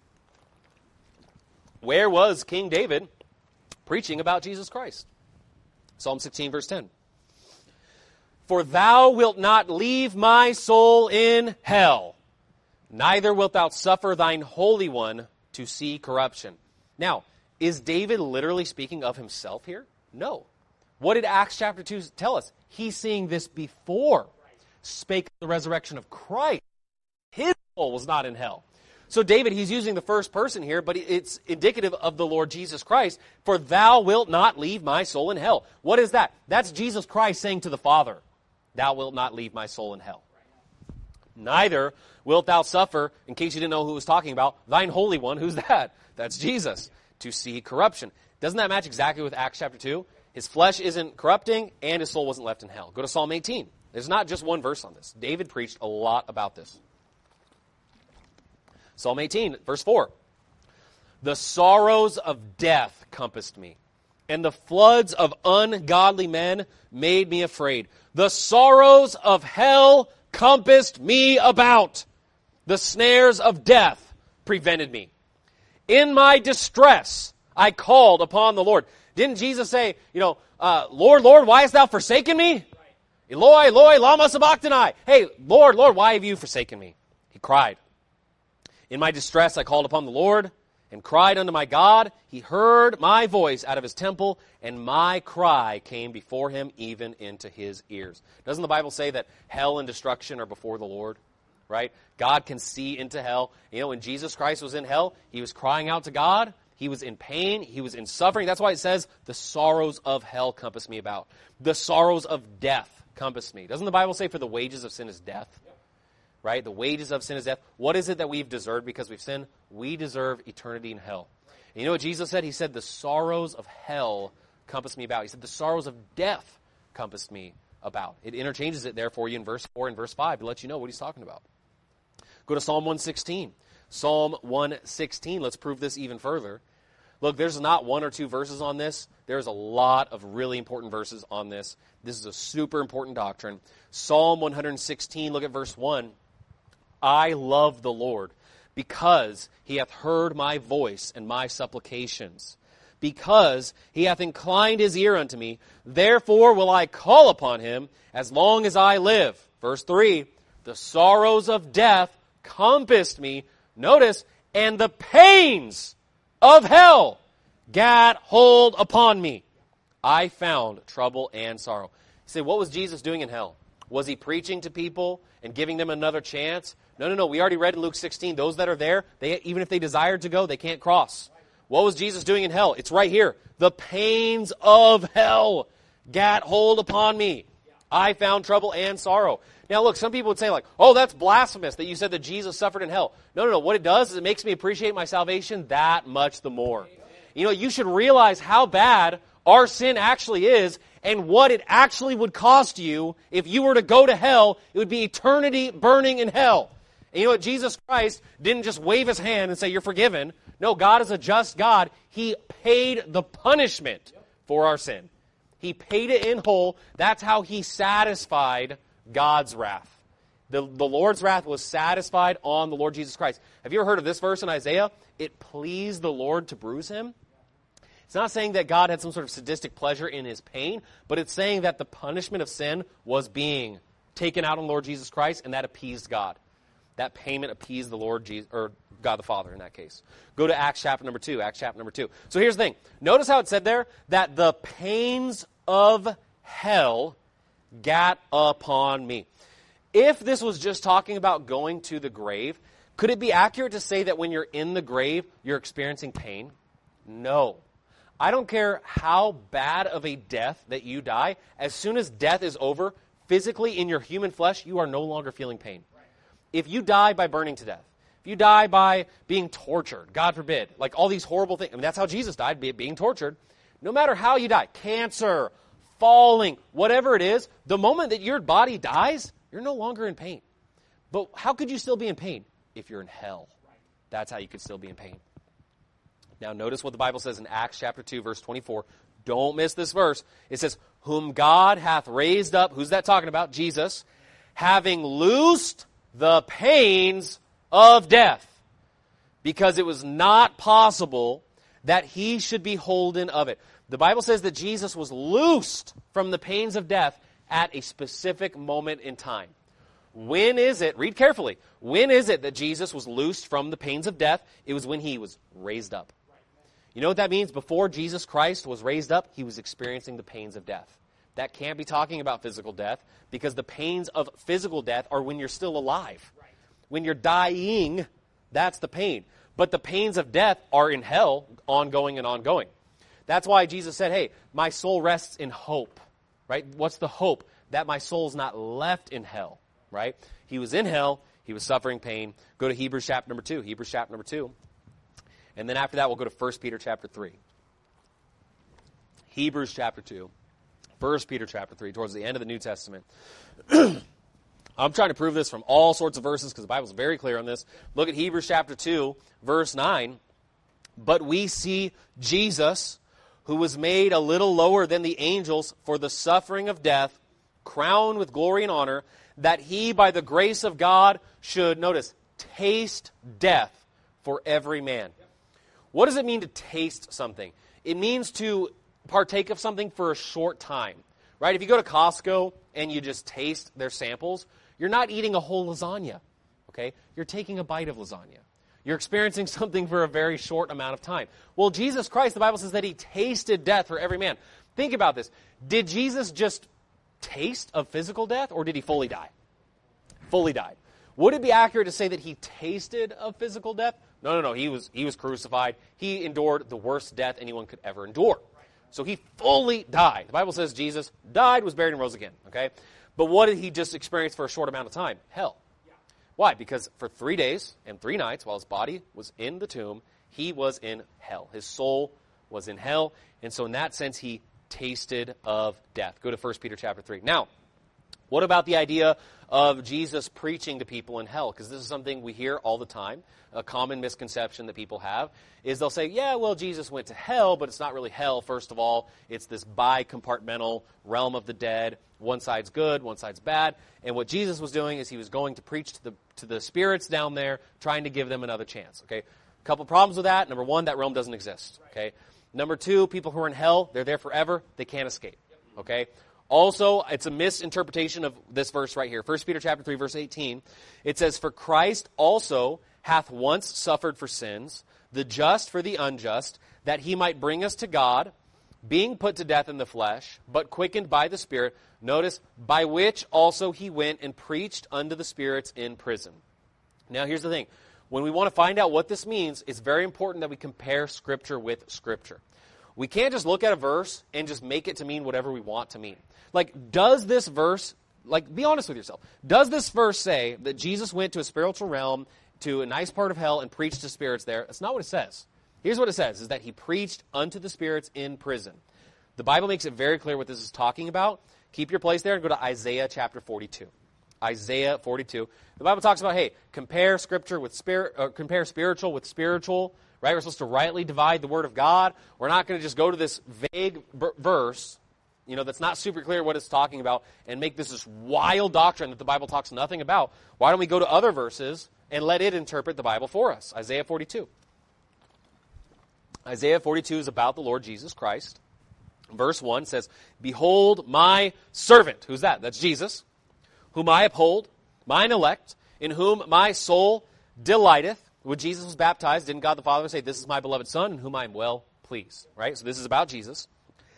Speaker 3: Where was King David preaching about Jesus Christ? Psalm 16, verse 10. For thou wilt not leave my soul in hell, neither wilt thou suffer thine Holy One to see corruption. Now, is David literally speaking of himself here? No. What did Acts chapter 2 tell us? He's seeing this before. Spake of the resurrection of Christ. His soul was not in hell. So David, he's using the first person here, but it's indicative of the Lord Jesus Christ. For thou wilt not leave my soul in hell. What is that? That's Jesus Christ saying to the Father, thou wilt not leave my soul in hell. Neither wilt thou suffer, in case you didn't know who was talking about, thine Holy One. Who's that? That's Jesus. To see corruption. Doesn't that match exactly with Acts chapter 2? His flesh isn't corrupting, and his soul wasn't left in hell. Go to Psalm 18. There's not just one verse on this. David preached a lot about this. Psalm 18, verse 4. The sorrows of death compassed me, and the floods of ungodly men made me afraid. The sorrows of hell compassed me about. The snares of death prevented me. In my distress, I called upon the Lord. Didn't Jesus say, Lord, Lord, why hast thou forsaken me? Right. Eloi, Eloi, lama sabachthani. Hey, Lord, Lord, why have you forsaken me? He cried. In my distress, I called upon the Lord and cried unto my God. He heard my voice out of his temple, and my cry came before him even into his ears. Doesn't the Bible say that hell and destruction are before the Lord? Right? God can see into hell. When Jesus Christ was in hell, he was crying out to God. He was in pain. He was in suffering. That's why it says, the sorrows of hell compass me about. The sorrows of death compass me. Doesn't the Bible say, for the wages of sin is death? Right? The wages of sin is death. What is it that we've deserved because we've sinned? We deserve eternity in hell. And you know what Jesus said? He said, the sorrows of hell compass me about. He said, the sorrows of death compassed me about. It interchanges it there for you in verse 4 and verse 5 to let you know what he's talking about. Go to Psalm 116. Psalm 116. Let's prove this even further. Look, there's not one or two verses on this. There's a lot of really important verses on this. This is a super important doctrine. Psalm 116, look at verse 1. I love the Lord, because he hath heard my voice and my supplications. Because he hath inclined his ear unto me, therefore will I call upon him as long as I live. Verse 3, the sorrows of death compassed me, notice, and the pains of hell gat hold upon me. I found trouble and sorrow. You say, what was Jesus doing in hell? Was he preaching to people and giving them another chance? No. We already read in Luke 16, those that are there, even if they desired to go, they can't cross. What was Jesus doing in hell? It's right here. The pains of hell gat hold upon me. I found trouble and sorrow. Now look, some people would say oh, that's blasphemous that you said that Jesus suffered in hell. No. What it does is it makes me appreciate my salvation that much the more. You should realize how bad our sin actually is and what it actually would cost you if you were to go to hell. It would be eternity burning in hell. And you know what? Jesus Christ didn't just wave his hand and say, you're forgiven. No, God is a just God. He paid the punishment for our sin. He paid it in whole. That's how he satisfied God's wrath. The Lord's wrath was satisfied on the Lord Jesus Christ. Have you ever heard of this verse in Isaiah? It pleased the Lord to bruise him. It's not saying that God had some sort of sadistic pleasure in his pain, but it's saying that the punishment of sin was being taken out on Lord Jesus Christ, and that appeased God. That payment appeased the Lord Jesus, or God the Father in that case. Go to Acts chapter number 2. Acts chapter number 2. So here's the thing. Notice how it said there that the pains of hell got upon me. If this was just talking about going to the grave, could it be accurate to say that when you're in the grave, you're experiencing pain? No. I don't care how bad of a death that you die. As soon as death is over, physically in your human flesh, you are no longer feeling pain. If you die by burning to death, if you die by being tortured, God forbid, like all these horrible things, I mean, that's how Jesus died, being tortured. No matter how you die, cancer, falling, whatever it is, the moment that your body dies, you're no longer in pain. But how could you still be in pain? If you're in hell. That's how you could still be in pain. Now notice what the Bible says in Acts chapter 2, verse 24. Don't miss this verse. It says, whom God hath raised up, who's that talking about? Jesus, having loosed the pains of death, because it was not possible that he should be holden of it. The Bible says that Jesus was loosed from the pains of death at a specific moment in time. When is it, read carefully, when is it that Jesus was loosed from the pains of death? It was when he was raised up. You know what that means? Before Jesus Christ was raised up, he was experiencing the pains of death. That can't be talking about physical death, because the pains of physical death are when you're still alive. When you're dying, that's the pain. But the pains of death are in hell, ongoing and ongoing. That's why Jesus said, hey, my soul rests in hope. Right? What's the hope? That my soul's not left in hell. Right? He was in hell. He was suffering pain. Go to Hebrews chapter number 2. Hebrews chapter number 2. And then after that, we'll go to 1 Peter chapter 3. Hebrews chapter 2. 1 Peter chapter 3, towards the end of the New Testament. I'm trying to prove this from all sorts of verses because the Bible's very clear on this. Look at Hebrews chapter 2, verse 9. But we see Jesus, who was made a little lower than the angels for the suffering of death, crowned with glory and honor, that he, by the grace of God, should, notice, taste death for every man. What does it mean to taste something? It means to partake of something for a short time, right? If you go to Costco and you just taste their samples, you're not eating a whole lasagna, okay? You're taking a bite of lasagna. You're experiencing something for a very short amount of time. Well, Jesus Christ, the Bible says that he tasted death for every man. Think about this. Did Jesus just taste of physical death, or did he fully die? Fully died. Would it be accurate to say that he tasted of physical death? No. He was crucified. He endured the worst death anyone could ever endure. So he fully died. The Bible says Jesus died, was buried, and rose again. Okay? But what did he just experience for a short amount of time? Hell. Why? Because for 3 days and 3 nights, while his body was in the tomb, he was in hell. His soul was in hell. And so in that sense, he tasted of death. Go to 1 Peter chapter 3. Now, what about the idea of Jesus preaching to people in hell? Because this is something we hear all the time. A common misconception that people have is they'll say, yeah, well, Jesus went to hell, but it's not really hell. First of all, it's this bi-compartmental realm of the dead. One side's good, one side's bad. And what Jesus was doing is he was going to preach to the spirits down there, trying to give them another chance. Okay, a couple problems with that. Number one, that realm doesn't exist. Okay. Number two, people who are in hell, they're there forever. They can't escape. Okay. Also, it's a misinterpretation of this verse right here. 1 Peter chapter 3, verse 18. It says, for Christ also hath once suffered for sins, the just for the unjust, that he might bring us to God, being put to death in the flesh, but quickened by the Spirit. Notice, by which also he went and preached unto the spirits in prison. Now, here's the thing. When we want to find out what this means, it's very important that we compare Scripture with Scripture. We can't just look at a verse and just make it to mean whatever we want to mean. Like, does this verse, be honest with yourself. Does this verse say that Jesus went to a spiritual realm, to a nice part of hell, and preached to spirits there? That's not what it says. Here's what it says, is that he preached unto the spirits in prison. The Bible makes it very clear what this is talking about. Keep your place there and go to Isaiah chapter 42. Isaiah 42. The Bible talks about, hey, compare Scripture with compare spiritual with spiritual, right? We're supposed to rightly divide the Word of God. We're not going to just go to this vague verse, that's not super clear what it's talking about, and make this wild doctrine that the Bible talks nothing about. Why don't we go to other verses and let it interpret the Bible for us? Isaiah 42. Isaiah 42 is about the Lord Jesus Christ. Verse 1 says, behold my servant. Who's that? That's Jesus. whom I uphold, mine elect, in whom my soul delighteth. When Jesus was baptized, didn't God the Father say, this is my beloved Son, in whom I am well pleased? Right? So this is about Jesus.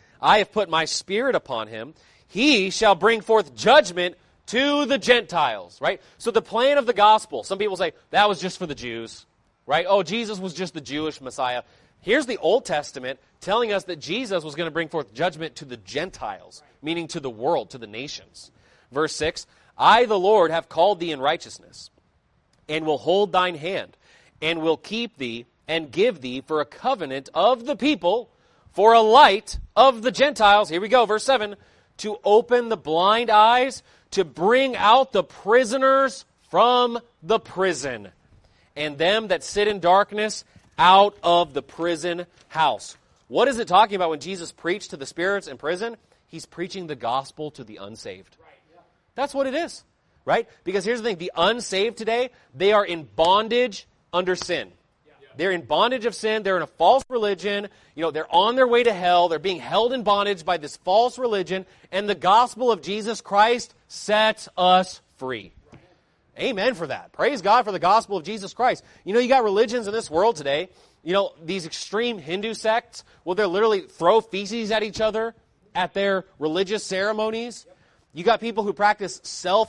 Speaker 3: I have put my Spirit upon him. He shall bring forth judgment to the Gentiles. Right? So the plan of the gospel, some people say, that was just for the Jews. Right? Oh, Jesus was just the Jewish Messiah. Here's the Old Testament telling us that Jesus was going to bring forth judgment to the Gentiles, meaning to the world, to the nations. Verse 6, I, the Lord, have called thee in righteousness, and will hold thine hand, and will keep thee, and give thee for a covenant of the people, for a light of the Gentiles. Here we go, verse 7, to open the blind eyes, to bring out the prisoners from the prison, and them that sit in darkness out of the prison house. What is it talking about when Jesus preached to the spirits in prison? He's preaching the gospel to the unsaved. That's what it is, right? Because here's the thing, the unsaved today, they are in bondage under sin. They're in bondage of sin. They're in a false religion. You know, they're on their way to hell. They're being held in bondage by this false religion. And the gospel of Jesus Christ sets us free. Amen for that. Praise God for the gospel of Jesus Christ. You know, you got religions in this world today. You know, these extreme Hindu sects, well, they'll literally throw feces at each other at their religious ceremonies. You got people who practice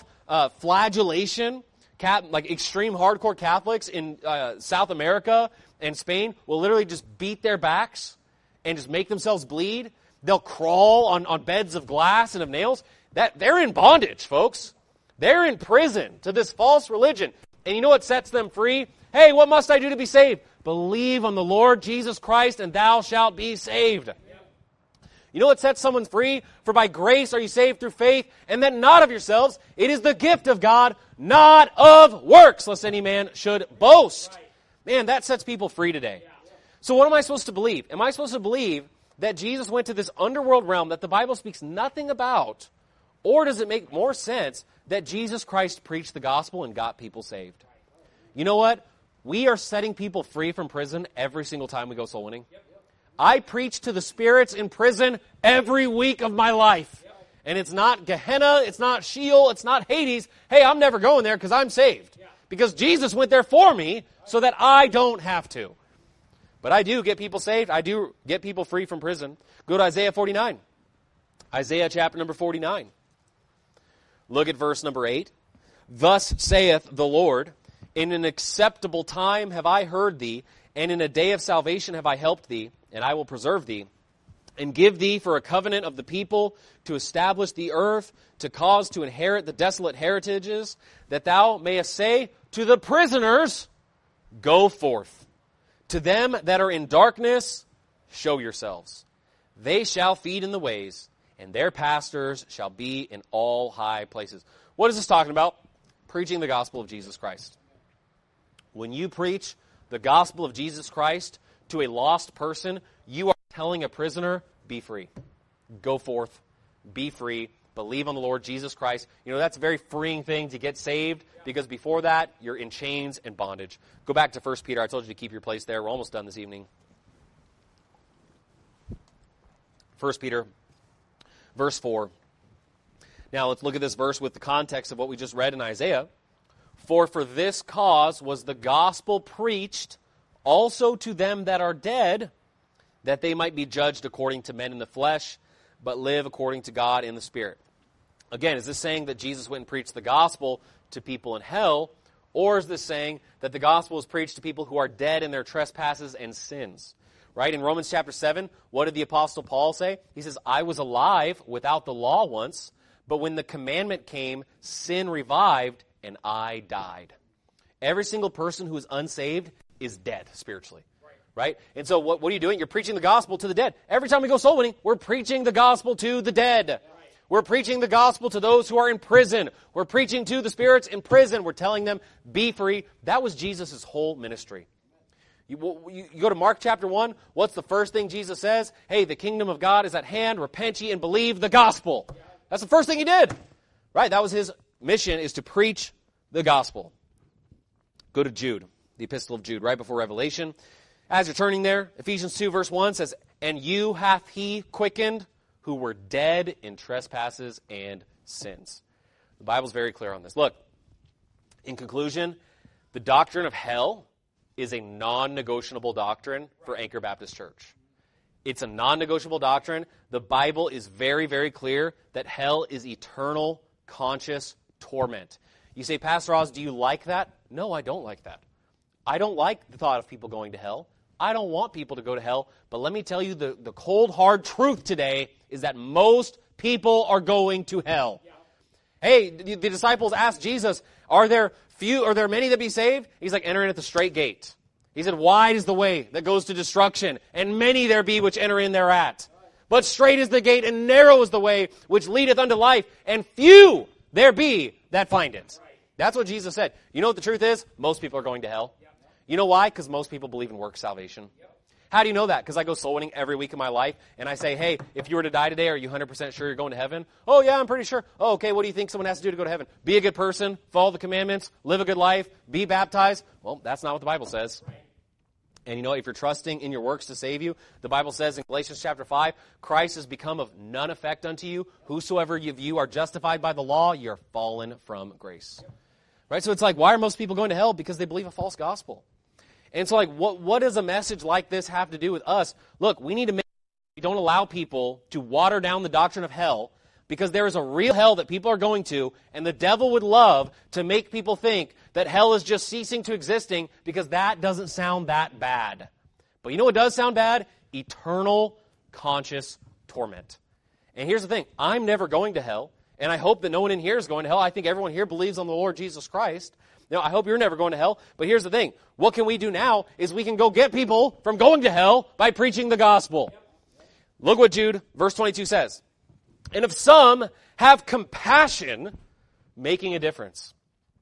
Speaker 3: self-flagellation. Like extreme hardcore Catholics in South America and Spain will literally just beat their backs and just make themselves bleed. They'll crawl on beds of glass and of nails. They're in bondage, folks. They're in prison to this false religion. And you know what sets them free? Hey, what must I do to be saved? Believe on the Lord Jesus Christ and thou shalt be saved. You know what sets someone free? For by grace are you saved through faith, and that not of yourselves. It is the gift of God, not of works, lest any man should boast. Man, that sets people free today. So what am I supposed to believe? Am I supposed to believe that Jesus went to this underworld realm that the Bible speaks nothing about? Or does it make more sense that Jesus Christ preached the gospel and got people saved? You know what? We are setting people free from prison every single time we go soul winning. I preach to the spirits in prison every week of my life. And it's not Gehenna, it's not Sheol, it's not Hades. Hey, I'm never going there because I'm saved. Because Jesus went there for me so that I don't have to. But I do get people saved. I do get people free from prison. Go to Isaiah 49. Isaiah chapter number 49. Look at verse number 8. Thus saith the Lord, in an acceptable time have I heard thee, and in a day of salvation have I helped thee. And I will preserve thee, and give thee for a covenant of the people, to establish the earth, to cause to inherit the desolate heritages, that thou mayest say to the prisoners, go forth. To them that are in darkness, show yourselves. They shall feed in the ways, and their pastors shall be in all high places. What is this talking about? Preaching the gospel of Jesus Christ. When you preach the gospel of Jesus Christ to a lost person, you are telling a prisoner, be free. Go forth. Be free. Believe on the Lord Jesus Christ. You know, that's a very freeing thing to get saved, because before that, you're in chains and bondage. Go back to 1 Peter. I told you to keep your place there. We're almost done this evening. 1 Peter, verse 4. Now, let's look at this verse with the context of what we just read in Isaiah. For this cause was the gospel preached also to them that are dead, that they might be judged according to men in the flesh, but live according to God in the Spirit. Again, is this saying that Jesus went and preached the gospel to people in hell, or is this saying that the gospel is preached to people who are dead in their trespasses and sins? Right? In Romans chapter 7, what did the Apostle Paul say? He says, I was alive without the law once, but when the commandment came, sin revived, and I died. Every single person who is unsaved is dead spiritually. Right? And so what are you doing? You're preaching the gospel to the dead. Every time we go soul winning, we're preaching the gospel to the dead. We're preaching the gospel to those who are in prison. We're preaching to the spirits in prison. We're telling them, be free. That was Jesus' whole ministry. You go to Mark chapter 1, what's the first thing Jesus says? Hey, the kingdom of God is at hand. Repent ye and believe the gospel. That's the first thing he did. Right? That was his mission, is to preach the gospel. Go to Jude, the epistle of Jude, right before Revelation. As you're turning there, Ephesians 2 verse 1 says, and you hath he quickened who were dead in trespasses and sins. The Bible's very clear on this. Look, in conclusion, the doctrine of hell is a non-negotiable doctrine for Anchor Baptist Church. It's a non-negotiable doctrine. The Bible is very, very clear that hell is eternal, conscious torment. You say, Pastor Oz, do you like that? No, I don't like that. I don't like the thought of people going to hell. I don't want people to go to hell. But let me tell you, the cold, hard truth today is that most people are going to hell. Yeah. Hey, the disciples asked Jesus, are there many that be saved? He's like, enter in at the straight gate. He said, wide is the way that goes to destruction, and many there be which enter in thereat. But straight is the gate, and narrow is the way which leadeth unto life, and few there be that find it. That's what Jesus said. You know what the truth is? Most people are going to hell. You know why? Because most people believe in works salvation. How do you know that? Because I go soul winning every week of my life, and I say, hey, if you were to die today, are you 100% sure you're going to heaven? Oh, yeah, I'm pretty sure. Oh, okay, what do you think someone has to do to go to heaven? Be a good person, follow the commandments, live a good life, be baptized. Well, that's not what the Bible says. And you know, if you're trusting in your works to save you, the Bible says in Galatians chapter 5, Christ has become of none effect unto you. Whosoever of you are justified by the law, you're fallen from grace. Right? So it's like, why are most people going to hell? Because they believe a false gospel. And so, like, what does a message like this have to do with us? Look, we need to make sure we don't allow people to water down the doctrine of hell, because there is a real hell that people are going to, and the devil would love to make people think that hell is just ceasing to existing, because that doesn't sound that bad. But you know what does sound bad? Eternal, conscious torment. And here's the thing. I'm never going to hell, and I hope that no one in here is going to hell. I think everyone here believes on the Lord Jesus Christ. Now, I hope you're never going to hell, but here's the thing. What can we do now is we can go get people from going to hell by preaching the gospel. Look what Jude, verse 22 says. And if some have compassion, making a difference,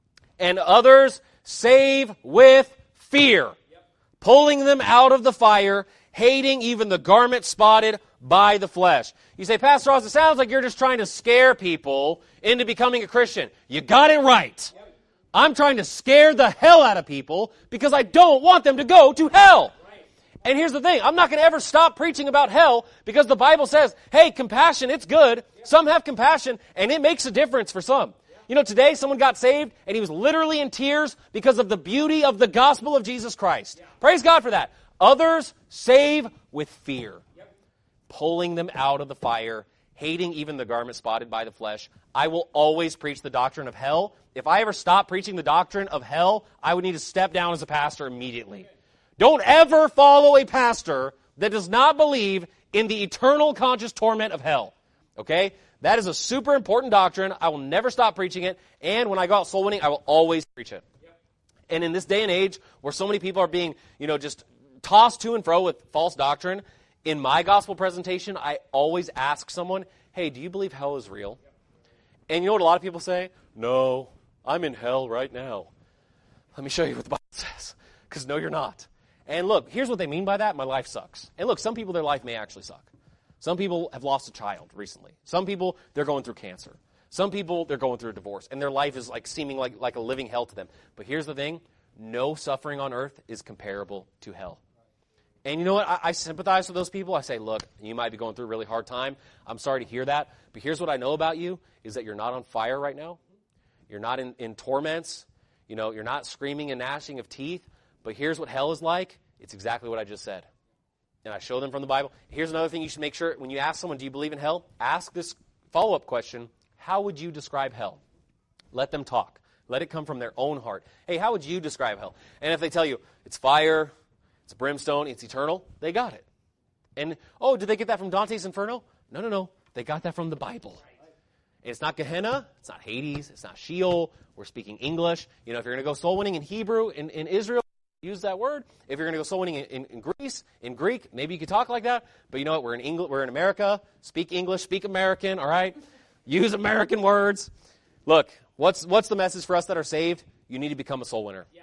Speaker 3: and others save with fear, pulling them out of the fire, hating even the garment spotted by the flesh. You say, Pastor Oz, it sounds like you're just trying to scare people into becoming a Christian. You got it right. I'm trying to scare the hell out of people because I don't want them to go to hell. And here's the thing. I'm not going to ever stop preaching about hell because the Bible says, hey, compassion, it's good. Some have compassion, and it makes a difference for some. You know, today someone got saved, and he was literally in tears because of the beauty of the gospel of Jesus Christ. Praise God for that. Others save with fear, pulling them out of the fire, hating even the garment spotted by the flesh. I will always preach the doctrine of hell. If I ever stop preaching the doctrine of hell, I would need to step down as a pastor immediately. Don't ever follow a pastor that does not believe in the eternal conscious torment of hell. Okay? That is a super important doctrine. I will never stop preaching it. And when I go out soul winning, I will always preach it. And in this day and age where so many people are being, just tossed to and fro with false doctrine, in my gospel presentation, I always ask someone, hey, do you believe hell is real? And you know what a lot of people say? No, I'm in hell right now. Let me show you what the Bible says. Because no, you're not. And look, here's what they mean by that. My life sucks. And look, some people, their life may actually suck. Some people have lost a child recently. Some people, they're going through cancer. Some people, they're going through a divorce. And their life is seeming like a living hell to them. But here's the thing. No suffering on earth is comparable to hell. And you know what? I sympathize with those people. I say, look, you might be going through a really hard time. I'm sorry to hear that. But here's what I know about you, is that you're not on fire right now. You're not in torments. You're not screaming and gnashing of teeth. But here's what hell is like. It's exactly what I just said. And I show them from the Bible. Here's another thing you should make sure. When you ask someone, do you believe in hell? Ask this follow-up question. How would you describe hell? Let them talk. Let it come from their own heart. Hey, how would you describe hell? And if they tell you it's fire, it's brimstone, it's eternal, they got it. And, did they get that from Dante's Inferno? No. They got that from the Bible. And it's not Gehenna. It's not Hades. It's not Sheol. We're speaking English. If you're going to go soul winning in Hebrew, in Israel, use that word. If you're going to go soul winning in Greece, in Greek, maybe you could talk like that. But you know what? We're in England. We're in America. Speak English. Speak American. All right. Use American words. Look, what's the message for us that are saved? You need to become a soul winner. Yeah.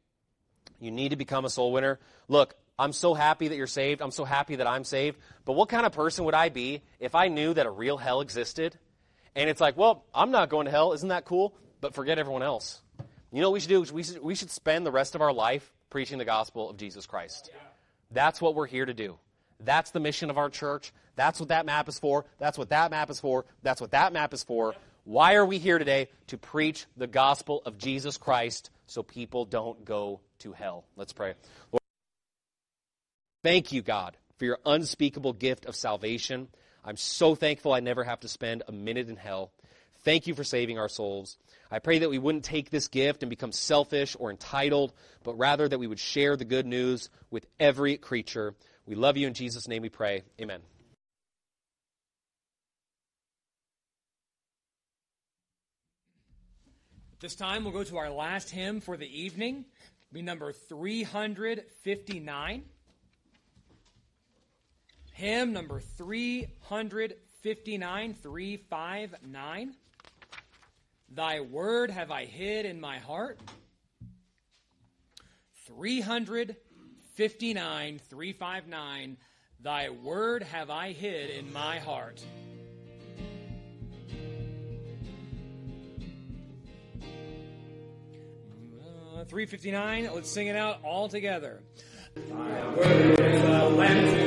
Speaker 3: You need to become a soul winner. Look, I'm so happy that you're saved. I'm so happy that I'm saved. But what kind of person would I be if I knew that a real hell existed? And it's like, well, I'm not going to hell. Isn't that cool? But forget everyone else. You know what we should do? We should spend the rest of our life preaching the gospel of Jesus Christ. Yeah. That's what we're here to do. That's the mission of our church. That's what that map is for. That's what that map is for. That's what that map is for. Why are we here today? To preach the gospel of Jesus Christ so people don't go to hell. Let's pray. Lord, thank you, God, for your unspeakable gift of salvation. I'm so thankful I never have to spend a minute in hell. Thank you for saving our souls. I pray that we wouldn't take this gift and become selfish or entitled, but rather that we would share the good news with every creature. We love you. In Jesus' name we pray. Amen.
Speaker 2: This time we'll go to our last hymn for the evening. It'll be number 359. Hymn number 359, 359. Thy word have I hid in my heart. 359, 359. Thy word have I hid in my heart. 359. Let's sing it out all together.
Speaker 1: Thy word is a lamp to